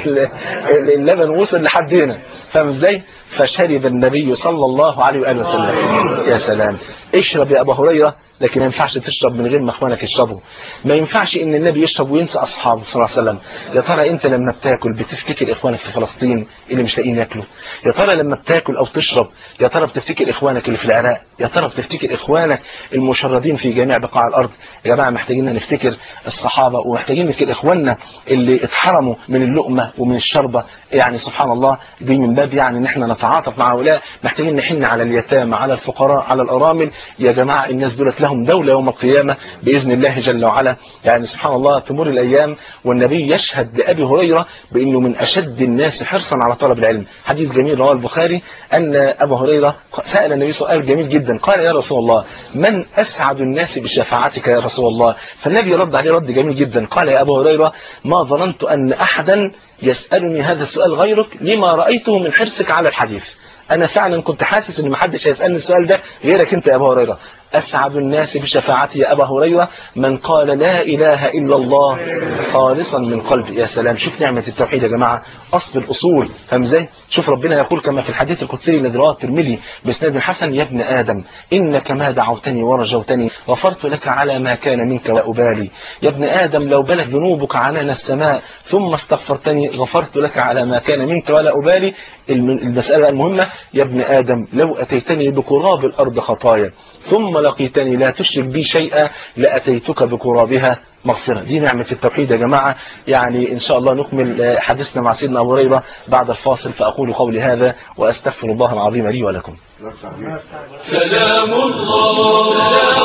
اللبن وصل لحد هنا، فاهم ازاي؟ فشرب النبي صلى الله عليه وآله وسلم. يا سلام، اشرب يا أبا هريرة، لكن ما ينفعش تشرب من غير ما اخوانك يشربوا. ما ينفعش ان النبي يشرب وينسى اصحابه صلى الله عليه وسلم. يا ترى انت لما بتاكل بتفتكر اخوانك في فلسطين اللي مش لاقيين ياكلوا؟ يا ترى لما بتاكل او تشرب يا ترى بتفتكر اخوانك اللي في العراق؟ يا ترى بتفتكر اخوانك المشردين في جميع بقاع الارض؟ يا جماعه محتاجين نفتكر الصحابه، ومحتاجين نفتكر اخواننا اللي اتحرموا من اللقمه ومن الشربه. يعني سبحان الله، دي من باب يعني ان احنا نتعاطف مع هؤلاء. محتاجين نحن على اليتامى، على الفقراء، على الارامل. يا جماعه الناس دولت لهم دولة يوم القيامة بإذن الله جل وعلا. يعني سبحان الله تمر الأيام والنبي يشهد لأبي هريرة بأنه من أشد الناس حرصا على طلب العلم. حديث جميل رواه البخاري أن أبا هريرة سأل النبي سؤال جميل جدا، قال يا رسول الله من أسعد الناس بشفاعتك يا رسول الله؟ فالنبي رد عليه رد جميل جدا، قال يا أبا هريرة ما ظننت أن أحدا يسألني هذا السؤال غيرك لما رأيته من حرصك على الحديث. انا فعلا كنت حاسس ان محدش هيسالني السؤال ده غيرك انت يا ابو هريره. أسعد الناس بشفاعتي يا أبا هريرة من قال لا إله إلا الله خالصا من قلبي. يا سلام، شوف نعمة التوحيد يا جماعة، أصل الأصول. فاهم ازاي؟ شوف ربنا يقول كما في الحديث القدسي الذي رواه الترمذي بإسناد حسن: يا ابن آدم إنك ما دعوتني ورجوتني غفرت لك على ما كان منك وأبالي. يا ابن آدم لو بلغ ذنوبك عنان السماء ثم استغفرتني غفرت لك على ما كان منك ولا أبالي. المسألة المهمة: يا ابن آدم لو أتيتني بقراب الأرض خطايا ثم لقيتني لا تشرك بي شيئا لأتيتك بقرابها مغفرة. دي نعمة التوحيد يا جماعة. يعني إن شاء الله نكمل حديثنا مع سيدنا أبو هريرة بعد الفاصل، فأقول قولي هذا وأستغفر الله العظيم لي ولكم. سلام الله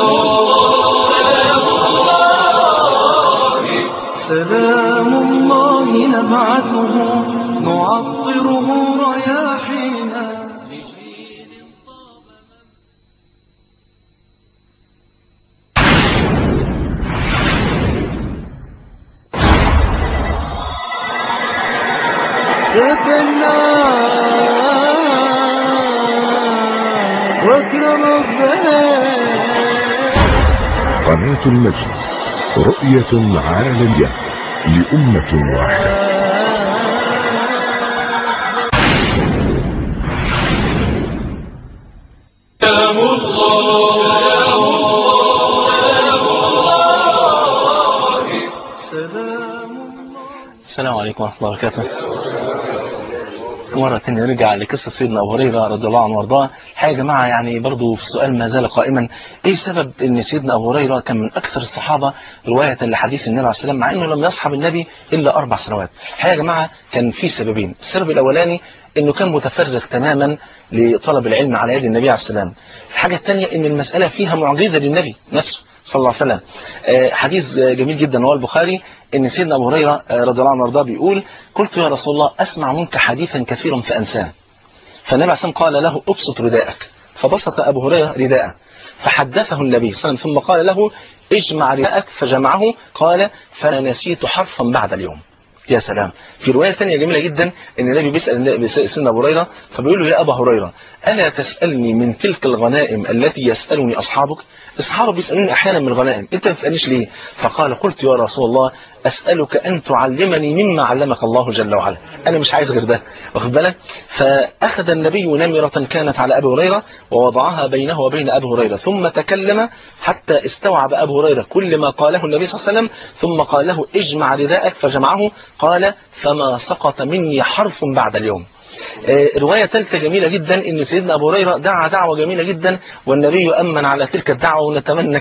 سلام الله نبعثه نعطره رياحينا. قناة المجد، رؤية عالمية لأمة واحدة. السلام عليكم ورحمة الله وبركاته. مرة تانية نرجع لقصة سيدنا أبو هريرة رضي الله عنه وارضاه. الحقيقة يا جماعة يعني برضو في السؤال ما زال قائما: ايه سبب ان سيدنا أبو هريرة كان من أكثر الصحابة رواية لحديث النبي عليه الصلاة والسلام مع انه لم يصحب النبي إلا 4 سنوات؟ الحقيقة يا جماعة كان في سببين. السبب الأولاني انه كان متفرغ تماما لطلب العلم على يد النبي عليه السلام. الحاجة الثانية ان المسألة فيها معجزة للنبي نفسه صلى الله عليه وسلم. حديث جميل جدا رواه البخاري ان سيدنا ابو هريره رضي الله عنه وارضاه بيقول: قلت يا رسول الله اسمع منك حديثا كثيرا فانساه. فالنبي عليه الصلاه والسلام قال له: ابسط رداءك. فبسط ابو هريره رداءه فحدثه النبي صلى الله عليه وسلم ثم قال له: اجمع رداءك فجمعه. قال: فانا نسيت حرفا بعد اليوم. يا سلام. في رواية ثانية جميلة جدا ان النبي بيسأل سيدنا أبو هريرة فبيقول له: يا أبا هريرة ألا تسألني من تلك الغنائم التي يسألني أصحابك؟ أصحابك بيسألوني أحيانا من الغنائم، أنت ما تسألنيش ليه؟ فقال: قلت يا رسول الله أسألك أن تعلمني مما علمك الله جل وعلا، أنا مش عايز غير ده، واخد بالك؟ فأخذ النبي نمرة كانت على أبي هريرة ووضعها بينه وبين أبي هريرة ثم تكلم حتى استوعب أبو هريرة كل ما قاله النبي صلى الله عليه وسلم ثم قال له: اجمع رداءك فجمعه. قال: فما سقط مني حرف بعد اليوم. رواية ثالثة جميلة جدا ان سيدنا ابو هريرة دعا دعوة جميلة جدا والنبي امن على تلك الدعوة، ونتمنى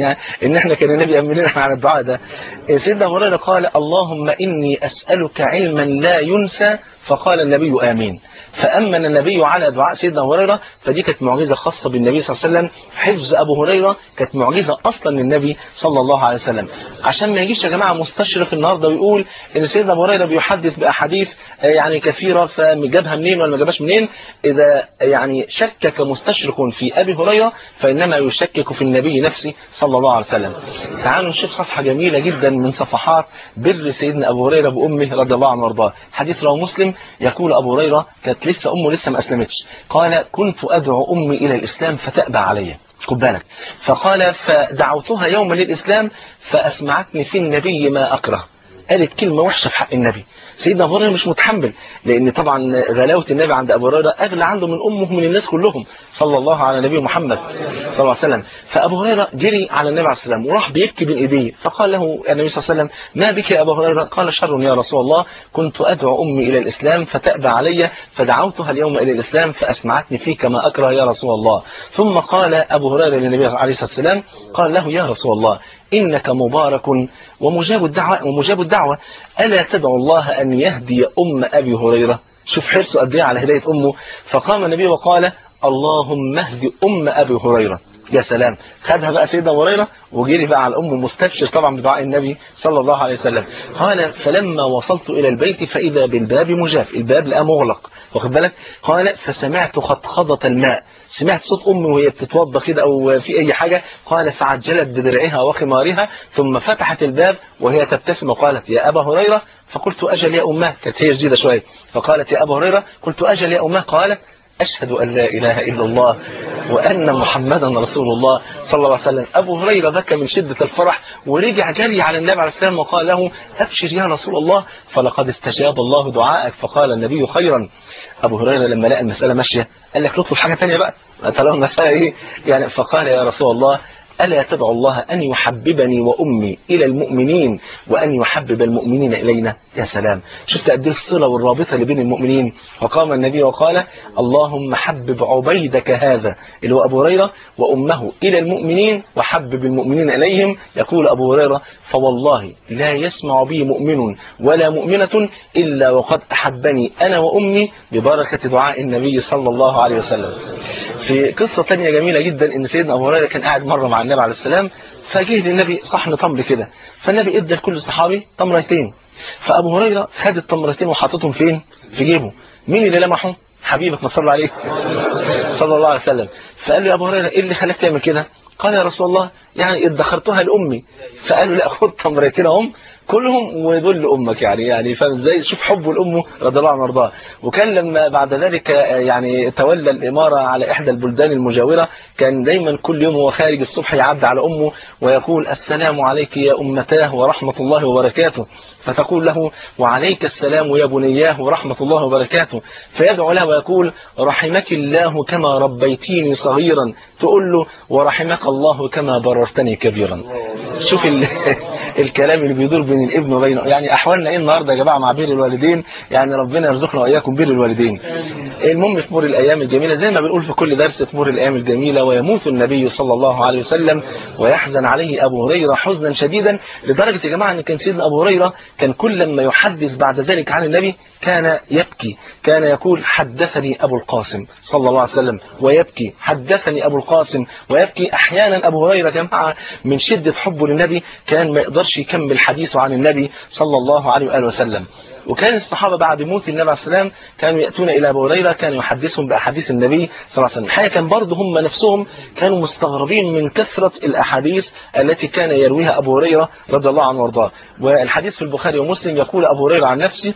ان احنا كان النبي امن لنا على الدعاء ده. سيدنا ابو هريرة قال: اللهم اني اسألك علما لا ينسى. فقال النبي آمين. فأمن النبي على دعاء سيدنا أبو هريرة. فدي كانت معجزة خاصة بالنبي صلى الله عليه وسلم. حفظ أبو هريرة كانت معجزة أصلا للنبي صلى الله عليه وسلم. عشان ما يجيش يا جماعة مستشرق النهارده ويقول إن سيدنا أبو هريرة بيحدث بأحاديث يعني كثيرة فجابها منين ولا ما جابهاش منين. إذا يعني شكك مستشرق في أبي هريرة فإنما يشكك في النبي نفسه صلى الله عليه وسلم. تعالوا نشوف صفحة جميلة جدا من صفحات بر سيدنا أبو هريرة بأمه رضي الله عنه وارضاه. حديث رواه مسلم. يقول أبو هريرة كانت أمه ما أسلمتش. قال: كنت أدعو أمي إلى الإسلام فتأبى علي. خد بالك. فقال: فدعوتها يوما للإسلام فأسمعتني في النبي ما أكره. قالت كلمة وحشة في حق النبي. سيدنا أبو هريرة مش متحمل، لأن طبعا غلاوة النبي عند أبو هريرة أغلى عنده من أمه من الناس كلهم صلى الله على نبي محمد صلى الله عليه وسلم. فأبو هريرة جري على النبي عليه السلام وراح بيبكي بين إيديه. فقال له النبي صلى الله عليه وسلم: ما بك يا أبو هريرة؟ قال: شر يا رسول الله، كنت أدعو أمي إلى الإسلام فتأبى علي فدعوتها اليوم إلى الإسلام فأسمعتني فيك ما أكره يا رسول الله. ثم قال أبو هريرة للنبي عليه الصلاة والسلام قال له: يا رسول الله إنك مبارك ومجاب الدعوة ألا تدعو الله أن يهدي أم أبي هريرة؟ شوف حرصه قد ايه على هداية أمه. فقام النبي وقال: اللهم اهدي أم أبي هريرة. يا سلام. خدها بقى سيدنا أبو هريرة وجري بقى على أمه مستبشر طبعا بدعاء النبي صلى الله عليه وسلم. قال: فلما وصلت إلى البيت فإذا بالباب مجاف، الباب لقى مغلق، واخد بالك؟ قال: فسمعت خطخضة الماء، سمعت صوت أمي وهي بتتوضى كده أو في أي حاجة. قال: فعجلت بدرعها وخمارها ثم فتحت الباب وهي تبتسم وقالت: يا أبا هريرة. فقلت: أجل يا أمه. كانت هي جديدة شوية. فقالت: يا أبا هريرة. قلت: أجل يا أمه. قالت: أشهد أن لا إله إلا الله وأن محمدا رسول الله صلى الله عليه وسلم. أبو هريرة بكى من شدة الفرح ورجع جري على النبي عليه السلام وقال له أبشر يا رسول الله فلقد استجاب الله دعاءك. فقال النبي خيرا. أبو هريرة لما لقى المسألة ماشية قال لك نطلب حاجة تانية بقى، طالما المسألة إيه يعني. فقال يا رسول الله ألا تدعو الله أن يحببني وأمي إلى المؤمنين وأن يحبب المؤمنين إلينا؟ يا سلام، شفت قد ايه الصلة والرابطة اللي بين المؤمنين. فقام النبي وقال اللهم حبب عبيدك هذا اللي هو أبو هريرة وأمه إلى المؤمنين وحبب المؤمنين إليهم. يقول أبو هريرة فوالله لا يسمع بي مؤمن ولا مؤمنة إلا وقد أحبني أنا وأمي ببركة دعاء النبي صلى الله عليه وسلم. في قصة تانية جميلة جدا ان سيدنا ابو هريرة كان قاعد مرة مع النبي عليه السلام، فجه للنبي صحن تمر كده، فالنبي ادى لكل صحابي تمرتين، فابو هريرة خد التمرتين وحطتهم فين؟ في جيبه. مين اللي لمحه؟ حبيبك ما صلى عليه صلى الله عليه وسلم. فقال له يا ابو هريرة ايه اللي خلاك تعمل كده؟ قال يا رسول الله يعني ادخرتها لامي. فقالوا لا خد تمرتين هم كلهم ودول لامك، يعني فاهم ازاي؟ شوف حبه لامه رضي الله عنه وارضاه. وكان لما بعد ذلك يعني تولى الاماره على احدى البلدان المجاوره كان دايما كل يوم هو خارج الصبح يعدي على امه ويقول السلام عليك يا امتاه ورحمه الله وبركاته، فتقول له وعليك السلام يا بنياه ورحمه الله وبركاته، فيدعو له ويقول رحمك الله كما ربيتيني صغيرا، تقول له ورحمك الله كما بررتني كبيرا. شوف الكلام اللي بيدور بين الابن وبينه. يعني احوالنا ايه النهارده يا جماعه مع بر الوالدين؟ يعني ربنا يرزقنا واياكم بر الوالدين. المهم تمر الايام الجميله زي ما بنقول في كل درس، تمر الايام الجميله ويموت النبي صلى الله عليه وسلم ويحزن عليه ابو هريره حزنا شديدا، لدرجه يا جماعه ان كان سيدنا ابو هريره كان كل ما يحدث بعد ذلك عن النبي كان يبكي، كان يقول حدثني ابو القاسم صلى الله عليه وسلم ويبكي، حدثني ابو القاسم ويبكي. احيانا ابو هريره يا جماعه من شده حبه للنبي كان ما يقدرش يكمل حديثه عن النبي صلى الله عليه واله وسلم. وكان الصحابه بعد موت النبي عليه السلام كانوا ياتون الى ابو هريره كان يحدثهم باحاديث النبي صلى الله عليه وسلم. الحقيقه كان برضه هم نفسهم كانوا مستغربين من كثره الاحاديث التي كان يرويها ابو هريره رضي الله عنه وارضاه. والحديث في البخاري ومسلم يقول ابو هريره عن نفسه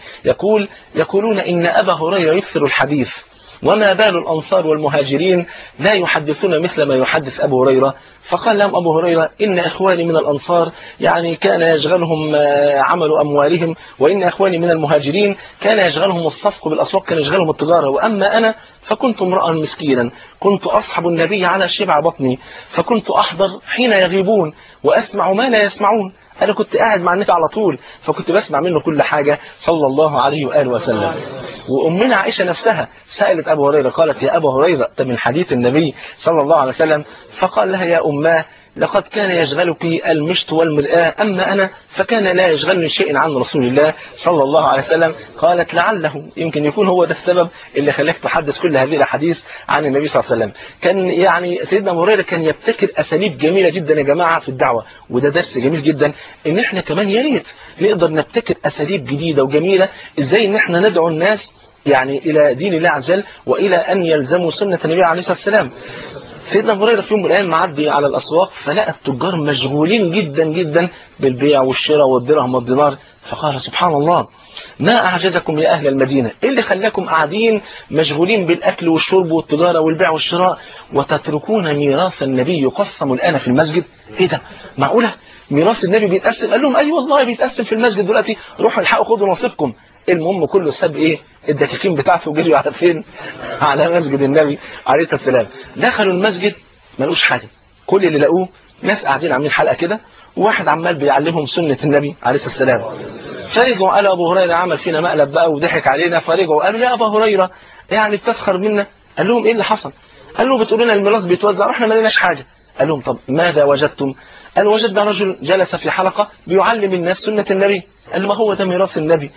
يقولون ان ابا هريره يكثر الحديث وما بال الأنصار والمهاجرين لا يحدثون مثل ما يحدث أبو هريرة. فقال لهم أبو هريرة إن إخواني من الأنصار يعني كان يشغلهم عمل أموالهم، وإن إخواني من المهاجرين كان يشغلهم الصفق بالأسواق، كان يشغلهم التجارة، وأما أنا فكنت امرأ مسكينا كنت أصحب النبي على شبع بطني، فكنت أحضر حين يغيبون وأسمع ما لا يسمعون. أنا كنت قاعد مع النبي على طول فكنت بسمع منه كل حاجة صلى الله عليه وآله وسلم. وأمنا عائشة نفسها سألت أبو هريرة قالت يا أبو هريرة من حديث النبي صلى الله عليه وسلم، فقال لها يا أماه لقد كان يشغلك المشط والمرآة، أما أنا فكان لا يشغلني شيء عن رسول الله صلى الله عليه وسلم. قالت لعله يمكن يكون هو ده السبب اللي خلاك تحدث كل هذه الأحاديث عن النبي صلى الله عليه وسلم. كان يعني سيدنا أبو هريرة كان يبتكر أساليب جميلة جدا يا جماعة في الدعوة، وده درس جميل جدا إن إحنا كمان يا ريت نقدر نبتكر أساليب جديدة وجميلة إزاي إن إحنا ندعو الناس يعني إلى دين الله عز وجل وإلى أن يلزموا سنة النبي عليه الصلاة والسلام. سيدنا أبو هريرة في يوم من الأيام معدي على الأسواق فلقى التجار مشغولين جدا جدا بالبيع والشراء والدرهم والدينار، فقال سبحان الله ما أعجزكم يا أهل المدينة، إيه اللي خلاكم قاعدين مشغولين بالأكل والشرب والتجارة والبيع والشراء وتتركون ميراث النبي يقسم الآن في المسجد؟ إيه ده؟ معقولة ميراث النبي بيتقسم؟ قال لهم أي والله بيتقسم في المسجد دلوقتي، روحوا الحقوا خدوا نصيبكم. المهم كله ساب ايه الدكاكين بتاعته وجريوا على فين؟ على مسجد النبي عليه الصلاه والسلام. دخلوا المسجد ما لقوش حاجه، كل اللي لقوه ناس قاعدين عاملين حلقه كده وواحد عمال بيعلمهم سنه النبي عليه الصلاه والسلام. فرجعوا قالوا ابو هريره عمل فينا مقلب بقى وضحك علينا، فرجعوا قالوا يا ابو هريره يعني بتسخر منا. قال لهم ايه اللي حصل؟ قال له بتقول لنا الميراث بيتوزع واحنا ما لقيناش حاجه. قال لهم طب ماذا وجدتم؟ قال وجدنا رجل جلس في حلقة بيعلم الناس سنة النبي. قال له ما هو ده ميراث النبي؟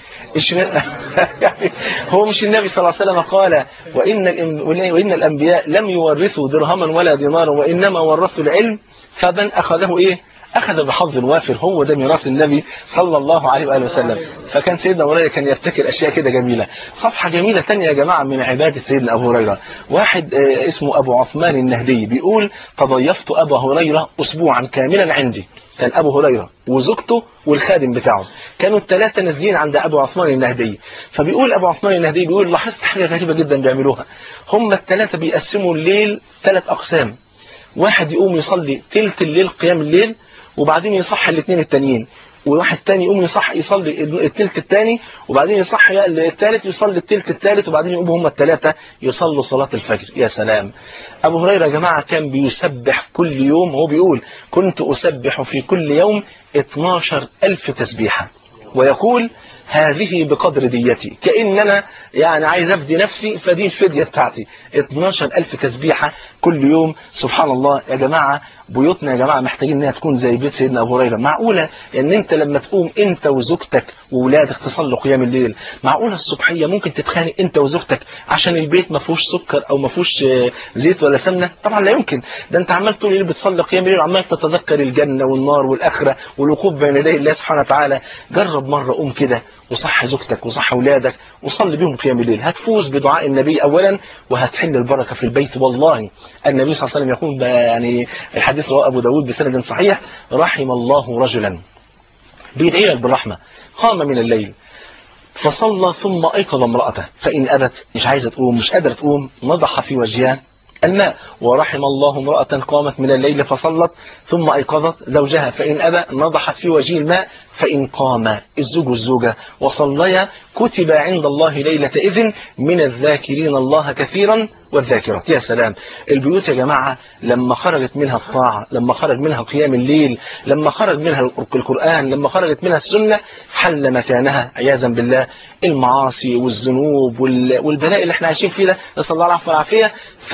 يعني هو مش النبي صلى الله عليه وسلم قال وإن الأنبياء لم يورثوا درهما ولا دينارا وإنما ورثوا العلم، فمن أخذه إيه؟ أخذ بحظ وافر، هو ده ميراث النبي صلى الله عليه وآله وسلم. فكان سيدنا أبو هريرة كان يبتكر أشياء كده جميلة. صفحة جميلة تانية يا جماعة من عبادة سيدنا أبو هريرة، واحد اسمه أبو عثمان النهدي بيقول تضيفت أبا هريرة أسبوعا كاملا عندي. كان أبو هريرة وزوجته والخادم بتاعه كانوا الثلاثة نازلين عند أبو عثمان النهدي. فبيقول أبو عثمان النهدي بيقول لاحظت حاجة غريبة جدا بيعملوها، هم الثلاثة بيقسموا الليل 3 أقسام، واحد يقوم يصلي تلت الليل قيام الليل وبعدين يصح الاثنين التانيين، وواحد تاني يقوم يصلي التلت الثاني وبعدين يصح الثالث يصلي التلت الثالث وبعدين يقوموا هم الثلاثة يصلوا صلاة الفجر. يا سلام. أبو هريرة يا جماعة كان بيسبح كل يوم، هو بيقول كنت أسبح في كل يوم 12,000 تسبيحة، ويقول هذه بقدر ديتي، كأن أنا يعني عايز أفدي نفسي فدي الفدية بتاعتي. 12,000 تسبيحة كل يوم. سبحان الله يا جماعة، بيوتنا يا جماعة محتاجين انها تكون زي بيت سيدنا أبو هريرة. معقولة ان انت لما تقوم انت وزوجتك وولادك تصلوا قيام الليل، معقولة الصبحية ممكن تتخانق انت وزوجتك عشان البيت ما فيهوش سكر او ما فيهوش زيت ولا سمنة؟ طبعا لا يمكن. ده انت عمال طول الليل بتصلي قيام الليل وعمال تتذكر الجنة والنار والآخرة والوقوف بين يدي الله سبحانه وتعالى. جرب مرة قوم كده وصح زوجتك وصح اولادك وصلي بهم قيام الليل، هتفوز بدعاء النبي اولا وهتحل البركة في البيت. والله النبي صلى الله عليه وسلم يقول يعني الحديث رواه أبو داود بسند صحيح، رحم الله رجلا بيدعي لك بالرحمة قام من الليل فصلى ثم أيقظ امرأته فإن أبت مش عايزة تقوم مش قادرة تقوم نضح في وجهها الماء، ورحم الله امرأة قامت من الليل فصلت ثم أيقظت زوجها فإن أبى نضحت في وجه الماء فإن قام الزوج والزوجة وصليا كتب عند الله ليلة إذن من الذاكرين الله كثيرا والذاكرات. يا سلام. البيوت يا جماعة لما خرجت منها الطاعة، لما خرج منها قيام الليل، لما خرج منها القرآن، لما خرجت منها السنة، حل مكانها عياذا بالله المعاصي والذنوب والبلاء اللي احنا عايشين فيه ده، نسأل الله العفو والعافية.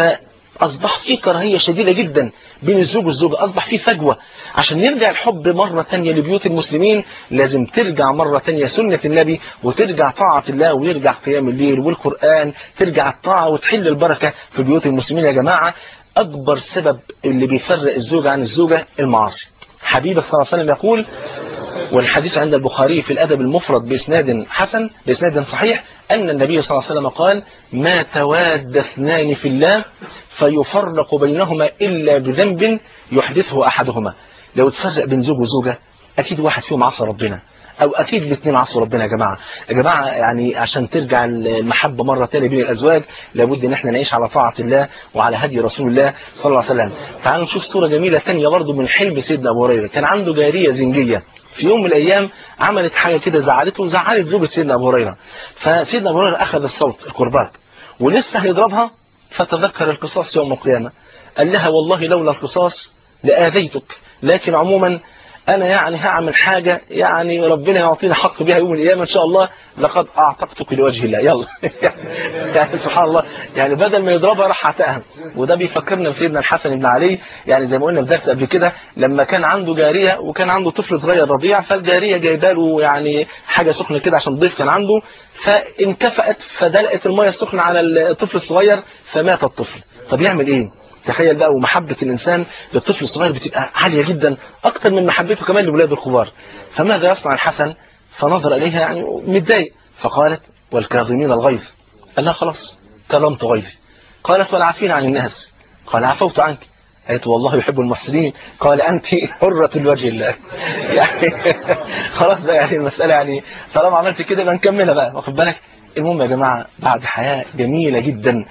أصبح في كراهية شديدة جدا بين الزوج والزوجة، أصبح في فجوة. عشان يرجع الحب مرة تانية لبيوت المسلمين لازم ترجع مرة تانية سنة النبي وترجع طاعة الله ويرجع قيام الليل والقرآن، ترجع الطاعة وتحل البركة في بيوت المسلمين. يا جماعة أكبر سبب اللي بيفرق الزوج عن الزوجة المعاصي. حبيبك صلى الله عليه وسلم يقول، والحديث عند البخاري في الأدب المفرد بإسناد حسن بإسناد صحيح، أن النبي صلى الله عليه وسلم قال ما تواد اثنان في الله فيفرق بينهما إلا بذنب يحدثه أحدهما. لو تفرق بين زوج وزوجة أكيد واحد فيهم عصى ربنا أو أكيد الاثنين عصوا ربنا. يا جماعة يعني عشان ترجع المحبة مرة تانية بين الأزواج لابد إن احنا نعيش على طاعة الله وعلى هدي رسول الله صلى الله عليه وسلم. تعالوا نشوف صورة جميلة تانية برضو من حلم سيدنا أبو هريرة. كان عنده جارية زنجية في يوم من الأيام عملت حاجة كده زعلته، زعلت زوجة سيدنا أبو هريرة. فسيدنا أبو هريرة أخذ الصوت القربات ولسه هيضربها فتذكر القصاص يوم القيامة. قال لها والله لولا القصاص لآذيتك، لكن عموما أنا يعني هعمل حاجة يعني ربنا يعطينا حق بها يوم القيامة إن شاء الله، لقد أعتقتك لوجه الله. يلا يعني سبحان الله، يعني بدل ما يضربها راح عتقها. وده بيفكرنا بسيدنا الحسن بن علي، يعني زي ما قلنا في درس قبل كده لما كان عنده جارية وكان عنده طفل صغير رضيع، فالجارية جايبه له يعني حاجة سخنة كده عشان ضيف كان عنده، فانكفأت فدلقت المية السخنة على الطفل الصغير فمات الطفل. طب يعمل إيه؟ تخيل بقى. ومحبة الإنسان للطفل الصغير بتبقى عالية جدا أكتر من محبته كمان لولاده الكبار. فماذا يصنع الحسن؟ فنظر إليها يعني متضايق، فقالت والكاظمين الغيظ. قال لها خلاص كظمت غيظي. قالت والعافين عن الناس. قال عفوت عنك. قالت والله يحب المحسنين. قال أنت حرة الوجه الله. يعني خلاص بقى، يعني المسألة يعني طالما عملت كده يبقى نكملها بقى، واخد بالك. المهم يا جماعة بعد حياة جميلة جدا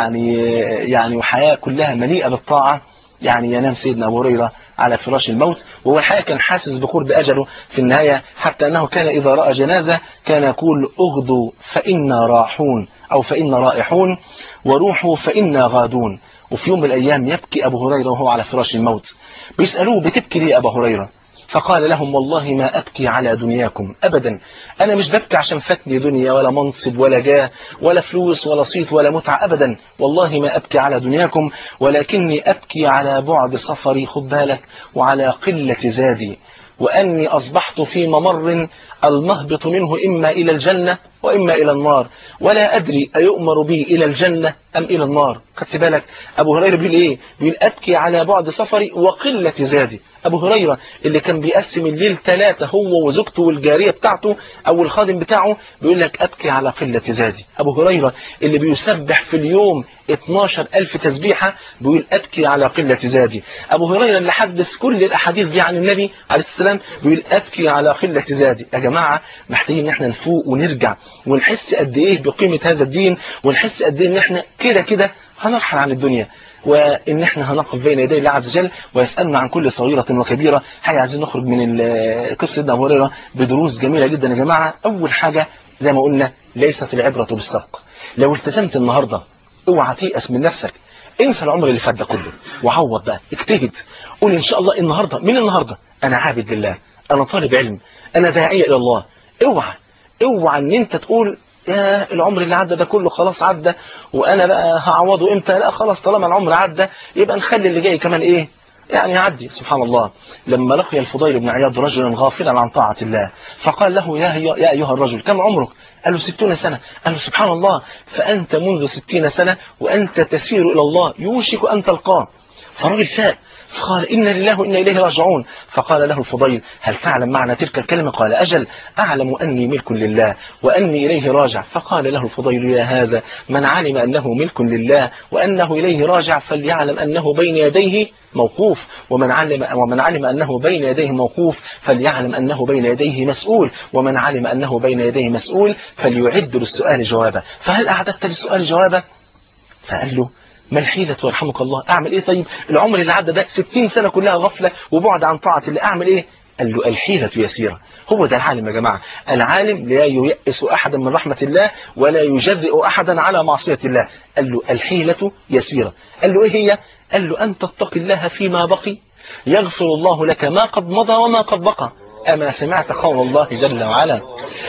يعني وحياة كلها مليئة بالطاعة، يعني ينام سيدنا أبو هريرة على فراش الموت، وهو الحقيقة كان حاسس بقرب أجله في النهاية، حتى أنه كان إذا رأى جنازة كان يقول اغدوا فإنا راحون أو فإنا رائحون وروحوا فإنا غادون. وفي يوم من الأيام يبكي أبو هريرة وهو على فراش الموت. بيسألوه بتبكي ليه أبو هريرة؟ فقال لهم والله ما أبكي على دنياكم أبدا، أنا مش ببكي عشان فاتني دنيا ولا منصب ولا جاه ولا فلوس ولا صيت ولا متعة أبدا، والله ما أبكي على دنياكم، ولكني أبكي على بعد سفري خد بالك وعلى قلة زادي، وأني أصبحت في ممر المهبط منه إما إلى الجنة وإما إلى النار، ولا أدري أيؤمر بي إلى الجنة أم إلى النار. خدت بالك أبو هريرة بيقول إيه؟ بيقول أبكي على بعد سفري وقلة زادي. أبو هريرة اللي كان بيقسم الليل 3 هو وزوجته والجارية بتاعته أو الخادم بتاعه، بيقول لك أبكي على قلة زادي. أبو هريرة اللي بيسبح في اليوم 12,000 تسبيحة، بيقول أبكي على قلة زادي. أبو هريرة اللي حدث كل الأحاديث دي عن النبي عليه السلام، بيقول أبكي على قلة زادي. يا جماعة محتاجين إن احنا نفوق ونرجع ونحس قد إيه بقيمة هذا الدين، ونحس قد إيه إن احنا كده هنرحل عن الدنيا، وإن احنا هنقف بين يدي الله عز وجل ويسألنا عن كل صغيرة وكبيرة. عايزين نخرج من قصة أبو هريرة بدروس جميلة جدا يا جماعة. أول حاجة زي ما قلنا، ليست العبرة بالسبق. لو التزمت النهاردة اوعى تيأس من نفسك، انسى العمر اللي فات ده كله وعوض بقى، اجتهد، قول إن شاء الله النهاردة من النهاردة أنا عابد لله، أنا طالب علم، أنا داعية إلى الله. اوعى ان انت تقول يا العمر اللي عدى ده كله خلاص عدى وانا بقى هعوضه امتى. لا خلاص، طالما العمر عدى يبقى نخلي اللي جاي كمان ايه يعني يعدي. سبحان الله، لما لقي الفضيل بن عياض رجلا غافلا عن طاعة الله فقال له يا أيها الرجل كم عمرك؟ قال له 60 سنة. قال له سبحان الله، فأنت منذ 60 سنة وأنت تسير إلى الله يوشك أن تلقاه. فرجل فاء فقال إنا لله وإنا إليه راجعون. فقال له الفضيل هل تعلم معنى تلك الكلمة؟ قال أجل، أعلم أني ملك لله وأني إليه راجع. فقال له الفضيل يا هذا، من علم أنه ملك لله وأنه إليه راجع فليعلم أنه بين يديه موقوف، ومن علم أنه بين يديه موقوف فليعلم أنه بين يديه مسؤول، ومن علم أنه بين يديه مسؤول فليعد للسؤال جوابا. فهل أعددت للسؤال جوابا؟ فقال له ما الحيلة ويرحمك الله، أعمل إيه؟ طيب العمر اللي عدى ده 60 سنة كلها غفلة وبعد عن طاعة الله، أعمل إيه؟ قال له الحيلة يسيرة. هو ده العالم يا جماعة، العالم لا ييأس أحدا من رحمة الله ولا يجرئ أحدا على معصية الله. قال له الحيلة يسيرة. قال له إيه هي؟ قال له أن تتقي الله فيما بقي يغفر الله لك ما قد مضى وما قد بقى. أما سمعت قول الله جل وعلا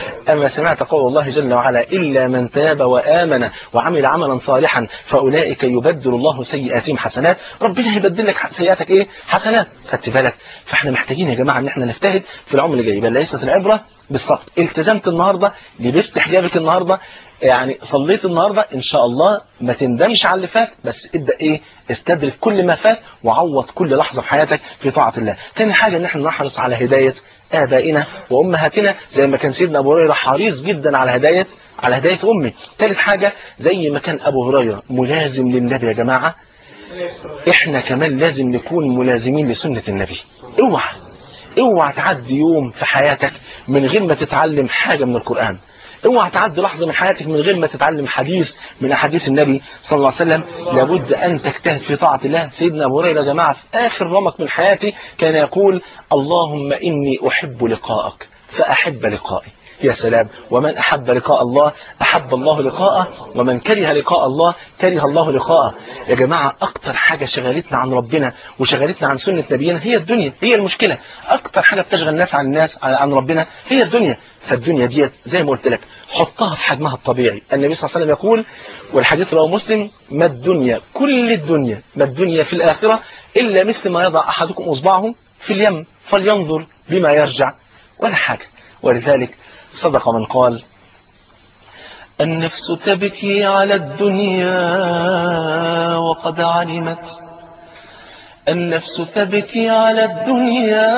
إلا من تاب وآمن وعمل عملا صالحا فأولئك يبدل الله سيئاتهم حسنات. ربنا يبدل لك سيئاتك إيه؟ حسنات. خدت بالك؟ فاحنا محتاجين يا جماعة ان احنا نجتهد في العمر اللي جاي. بل ليست العبرة بالسقط. التزمت النهاردة، لبست حجابك النهاردة، يعني صليت النهاردة، ان شاء الله ما تندمش على اللي فات، بس ابدأ ايه؟ استدرك كل ما فات وعوض كل لحظة في حياتك في طاعة الله. تاني حاجة ان احنا نحرص على هداية آبائنا وأمهاتنا زي ما كان سيدنا أبو هريرة حريص جدا على هداية أمه. ثالث حاجة زي ما كان أبو هريرة ملازم للنبي يا جماعة، إحنا كمان لازم نكون ملازمين لسنة النبي. اوعى تعدي يوم في حياتك من غير ما تتعلم حاجة من القرآن. اوعى تعدي لحظة من حياتك من غير ما تتعلم حديث من أحاديث النبي صلى الله عليه وسلم. لابد أن تجتهد في طاعة الله. سيدنا أبو هريرة يا جماعة في آخر رمق من حياتي كان يقول اللهم إني أحب لقاءك فأحب لقائي. يا سلام، ومن أحب لقاء الله أحب الله لقاءه، ومن كره لقاء الله كره الله لقاءه. يا جماعة أكتر حاجة شغلتنا عن ربنا وشغلتنا عن سنة نبينا هي الدنيا، هي المشكلة. أكتر حاجة بتشغل الناس عن ربنا هي الدنيا. فالدنيا ديت زي ما قلت لك حطها في حجمها الطبيعي. النبي صلى الله عليه وسلم يقول، والحديث رواه مسلم، ما الدنيا كل الدنيا ما الدنيا في الآخرة إلا مثل ما يضع أحدكم أصبعه في اليم فلينظر بما يرجع، ولا حاجة. ولذلك صدق من قال النفس تبكي على الدنيا وقد علمت، النفس تبكي على الدنيا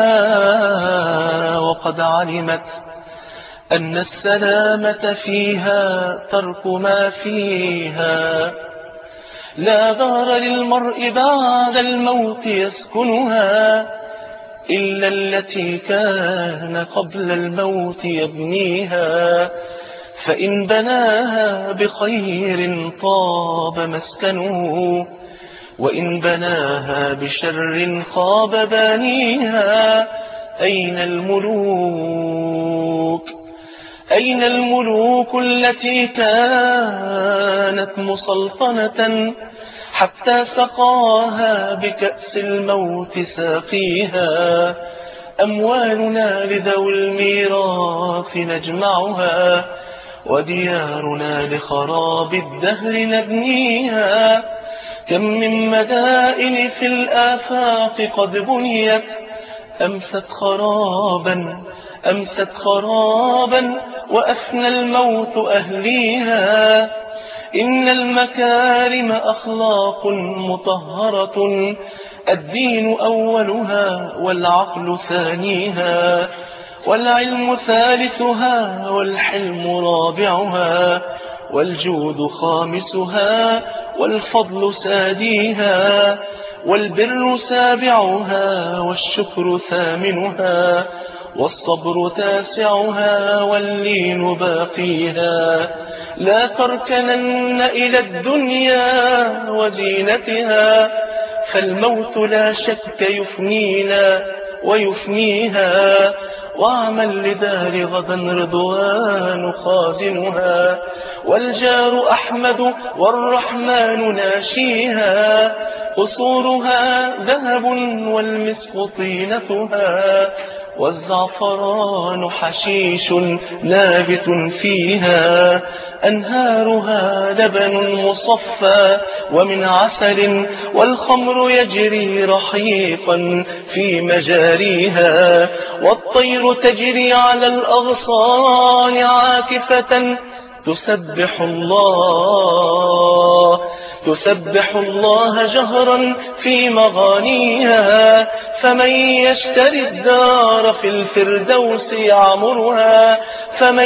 وقد علمت أن السلامة فيها ترك ما فيها، لا دار للمرء بعد الموت يسكنها إلا التي كان قبل الموت يبنيها، فإن بناها بخير طاب مسكنه وإن بناها بشر خاب بانيها. أين الملوك التي كانت مسلطنة حتى سقاها بكأس الموت ساقيها؟ أموالنا لذوي الميراث نجمعها وديارنا لخراب الدهر نبنيها. كم من مدائن في الآفاق قد بنيت أمست خرابا أمست خرابا وأفنى الموت أهليها. إن المكارم أخلاق مطهرة، الدين أولها والعقل ثانيها، والعلم ثالثها والحلم رابعها، والجود خامسها والفضل ساديها، والبر سابعها والشكر ثامنها، والصبر تاسعها واللين باقيها. لا تركنن إلى الدنيا وزينتها، فالموت لا شك يفنينا ويفنيها. واعمل لدار غدا رضوان خازنها، والجار أحمد والرحمن ناشيها. قصورها ذهب والمسك طينتها، والزعفران حشيش نابت فيها. أنهارها لبن مصفى ومن عسل، والخمر يجري رحيقا في مجاريها. والطير تجري على الأغصان عاكفة تسبح الله جهرا في مغانيها. فمن يشتري الدار في الفردوس يعمرها، فمن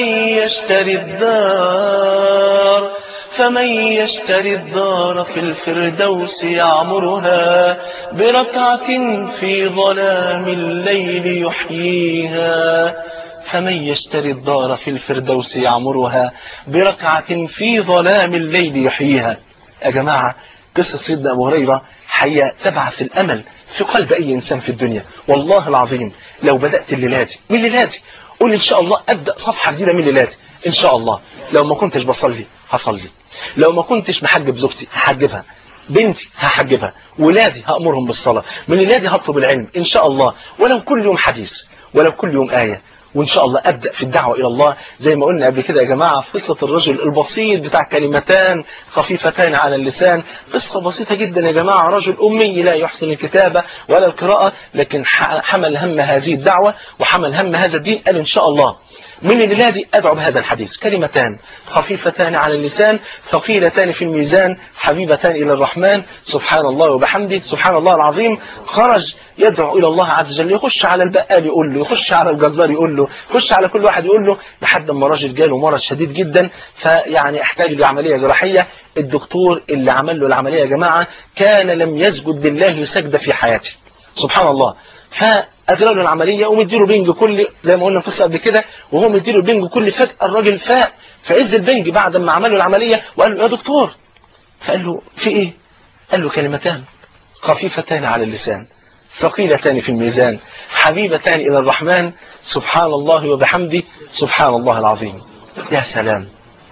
يشتري الدار في الفردوس يعمرها، بركعة في ظلام الليل يحييها. فمن يشتري الدار في الفردوس يعمرها، بركعة في ظلام الليل يحييها. يا جماعة، قصة سيدنا أبو هريرة حقيقة تبعث الأمل في قلب أي إنسان في الدنيا. والله العظيم لو بدأت الليلاتي من ليلاتي، قول إن شاء الله أبدأ صفحة جديدة من ليلاتي إن شاء الله. لو ما كنتش بصلي هصلي، لو ما كنتش محجب زوجتي هحجبها، بنتي هحجبها، ولادي هأمرهم بالصلاة، من ليلاتي هطلب العلم إن شاء الله، ولو كل يوم حديث، ولو كل يوم آية. وإن شاء الله أبدأ في الدعوة إلى الله زي ما قلنا قبل كده يا جماعة في قصة الرجل البسيط بتاع كلمتان خفيفتان على اللسان. قصة بسيطة جدا يا جماعة، رجل أمي لا يحسن الكتابة ولا القراءة، لكن حمل هم هذه الدعوة وحمل هم هذا الدين. قال إن شاء الله من الليلة دي أدعو بهذا الحديث: كلمتان خفيفتان على اللسان ثقيلتان في الميزان حبيبتان إلى الرحمن، سبحان الله وبحمده سبحان الله العظيم. خرج يدعو إلى الله عز وجل، يخش على البقال يقول له، يخش على الجزار يقول له، يخش على كل واحد يقول له، لحد ما راجل جاله مرض شديد جدا، فيعني احتاج لعملية جراحية. الدكتور اللي عمل له العملية يا جماعة كان لم يسجد لله سجدة في حياته، سبحان الله. فأجرى له العملية ومديله بنج كل، زي ما قلنا قصة قبل كده، وهو مديله البنج كل. فجأة الراجل فاق في عز البنج بعد ما عمل له العملية وقال له: يا دكتور. فقال له: في ايه؟ قال له: كلمتان خفيفتان على اللسان ثقيلتان في الميزان حبيبتان إلى الرحمن، سبحان الله وبحمده سبحان الله العظيم. يا سلام.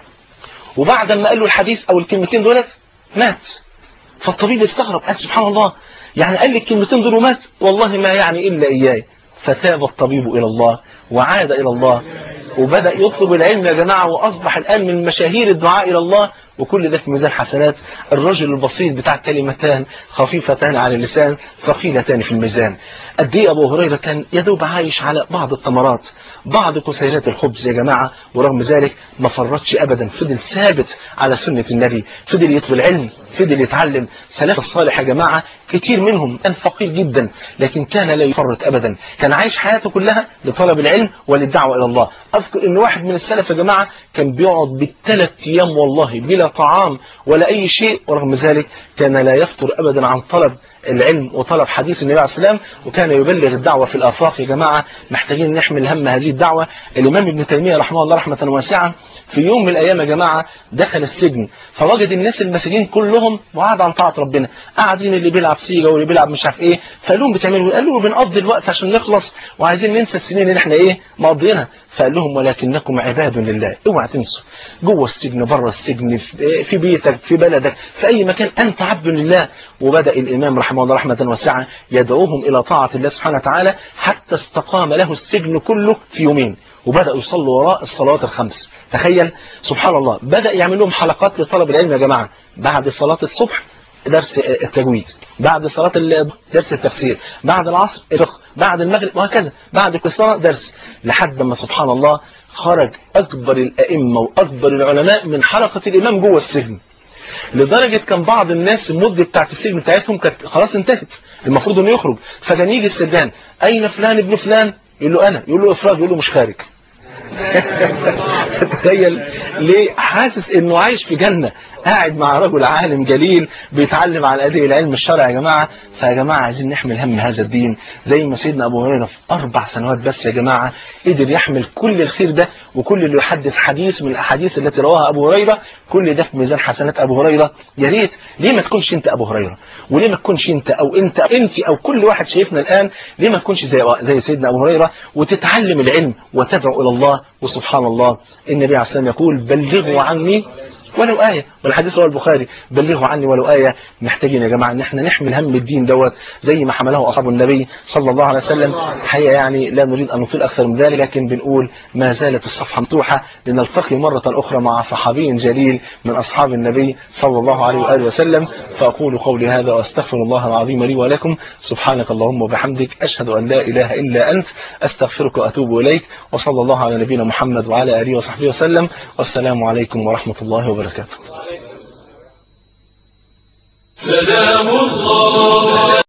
وبعد ما قال له الحديث أو الكلمتين دولت مات. فالطبيب استغرب، قال: سبحان الله، يعني قال لي الكلمتين دول ومات؟ والله ما يعني إلا إياي. فتاب الطبيب إلى الله وعاد إلى الله وبدأ يطلب العلم يا جماعة، وأصبح الآن من مشاهير الدعاء إلى الله، وكل ده في ميزان حسنات الرجل البسيط بتاع كلمتان خفيفتان على اللسان ثقيلتان في الميزان. قد ايه أبو هريرة كان يدوب عايش على بعض التمرات، بعض كسيرات الخبز يا جماعة، ورغم ذلك ما فرطش أبدا، فضل ثابت على سنة النبي، فضل يطلب العلم، فضل يتعلم. سلف الصالح يا جماعة كتير منهم كان فقير جدا، لكن كان لا يفرط أبدا، كان عايش حياته كلها لطلب العلم وللدعوة إلى الله. أذكر إن واحد من السلف يا جماعة كان بيقعد بالثلاث أيام والله بلا طعام ولا أي شيء، ورغم ذلك كان لا يفطر أبدا عن طلب العلم وطلب حديث النبي عليه السلام، وكان يبلغ الدعوة في الآفاق. يا جماعة محتاجين نحمل هم هذه الدعوة. الإمام ابن تيمية رحمه الله رحمة واسعة في يوم من الأيام يا جماعة دخل السجن، فوجد الناس المساجين كلهم وقعد عن طاعة ربنا، قاعدين اللي بيلعب سيجا واللي بيلعب مش عارف ايه. فقال لهم: بتعملوا؟ قال له: بنقضي الوقت عشان نخلص وعايزين ننسى السنين اللي احنا ايه مقضينها. فقال لهم: ولكنكم عباد لله، اوعى تنسوا، جوه السجن بره السجن في بيتك في بلدك في اي مكان انت عبد لله. وبدأ الامام رحمه الله رحمة واسعة يدعوهم الى طاعة الله سبحانه وتعالى حتى استقام له السجن كله في يومين، وبدأوا يصلوا وراء الصلوات الخمس. تخيل سبحان الله، بدأ يعمل لهم حلقات لطلب العلم يا جماعة، بعد صلاة الصبح درس التجويد، بعد صلاة درس التفسير، بعد العصر الفقه، بعد المغرب، وهكذا، بعد كل صلاة درس، لحد ما سبحان الله خرج أكبر الأئمة وأكبر العلماء من حلقة الإمام جوه السجن. لدرجة كان بعض الناس المدة بتاعت السجن بتاعتهم كانت خلاص انتهت، المفروض انه يخرج، فكان يجي السجان أين فلان ابن فلان؟ يقول له أنا، يقول له إفراج، يقول له مش خارج. تخيل ليه؟ حاسس انه عايش في جنة، قاعد مع رجل عالم جليل بيتعلم عن اداء العلم الشرعي. يا جماعة، فيا جماعة عايزين نحمل هم هذا الدين زي ما سيدنا ابو هريرة في 4 سنوات بس يا جماعة قدر يحمل كل الخير ده، وكل اللي يحدث حديث من الاحاديث التي رواها ابو هريرة كل ده في ميزان حسنات ابو هريرة. يا ريت ليه ما تكونش انت ابو هريرة، وليه ما تكونش انت او انت او كل واحد شايفنا الان، ليه ما تكونش زي سيدنا ابو هريرة وتتعلم العلم وتدعو الى الله. وسبحان الله النبي عليه الصلاة والسلام يقول بلغوا عني ولو آية، والحديث هو البخاري، بلغوا عني ولو آية. محتاجين يا جماعة ان احنا نحمل هم الدين دوت زي ما حمله اصحاب النبي صلى الله عليه وسلم. حقيقة يعني لا نريد ان نطيل اكثر من ذلك، لكن بنقول ما زالت الصفحة مفتوحة لنلتقي مرة اخرى مع صحابي جليل من اصحاب النبي صلى الله عليه وآله وسلم. فاقول قولي هذا واستغفر الله العظيم لي ولكم. سبحانك اللهم وبحمدك، اشهد ان لا اله الا انت، استغفرك واتوب اليك. وصلى الله على نبينا محمد وعلى اله وصحبه وسلم، والسلام عليكم ورحمة الله وبركاته. سلام الله.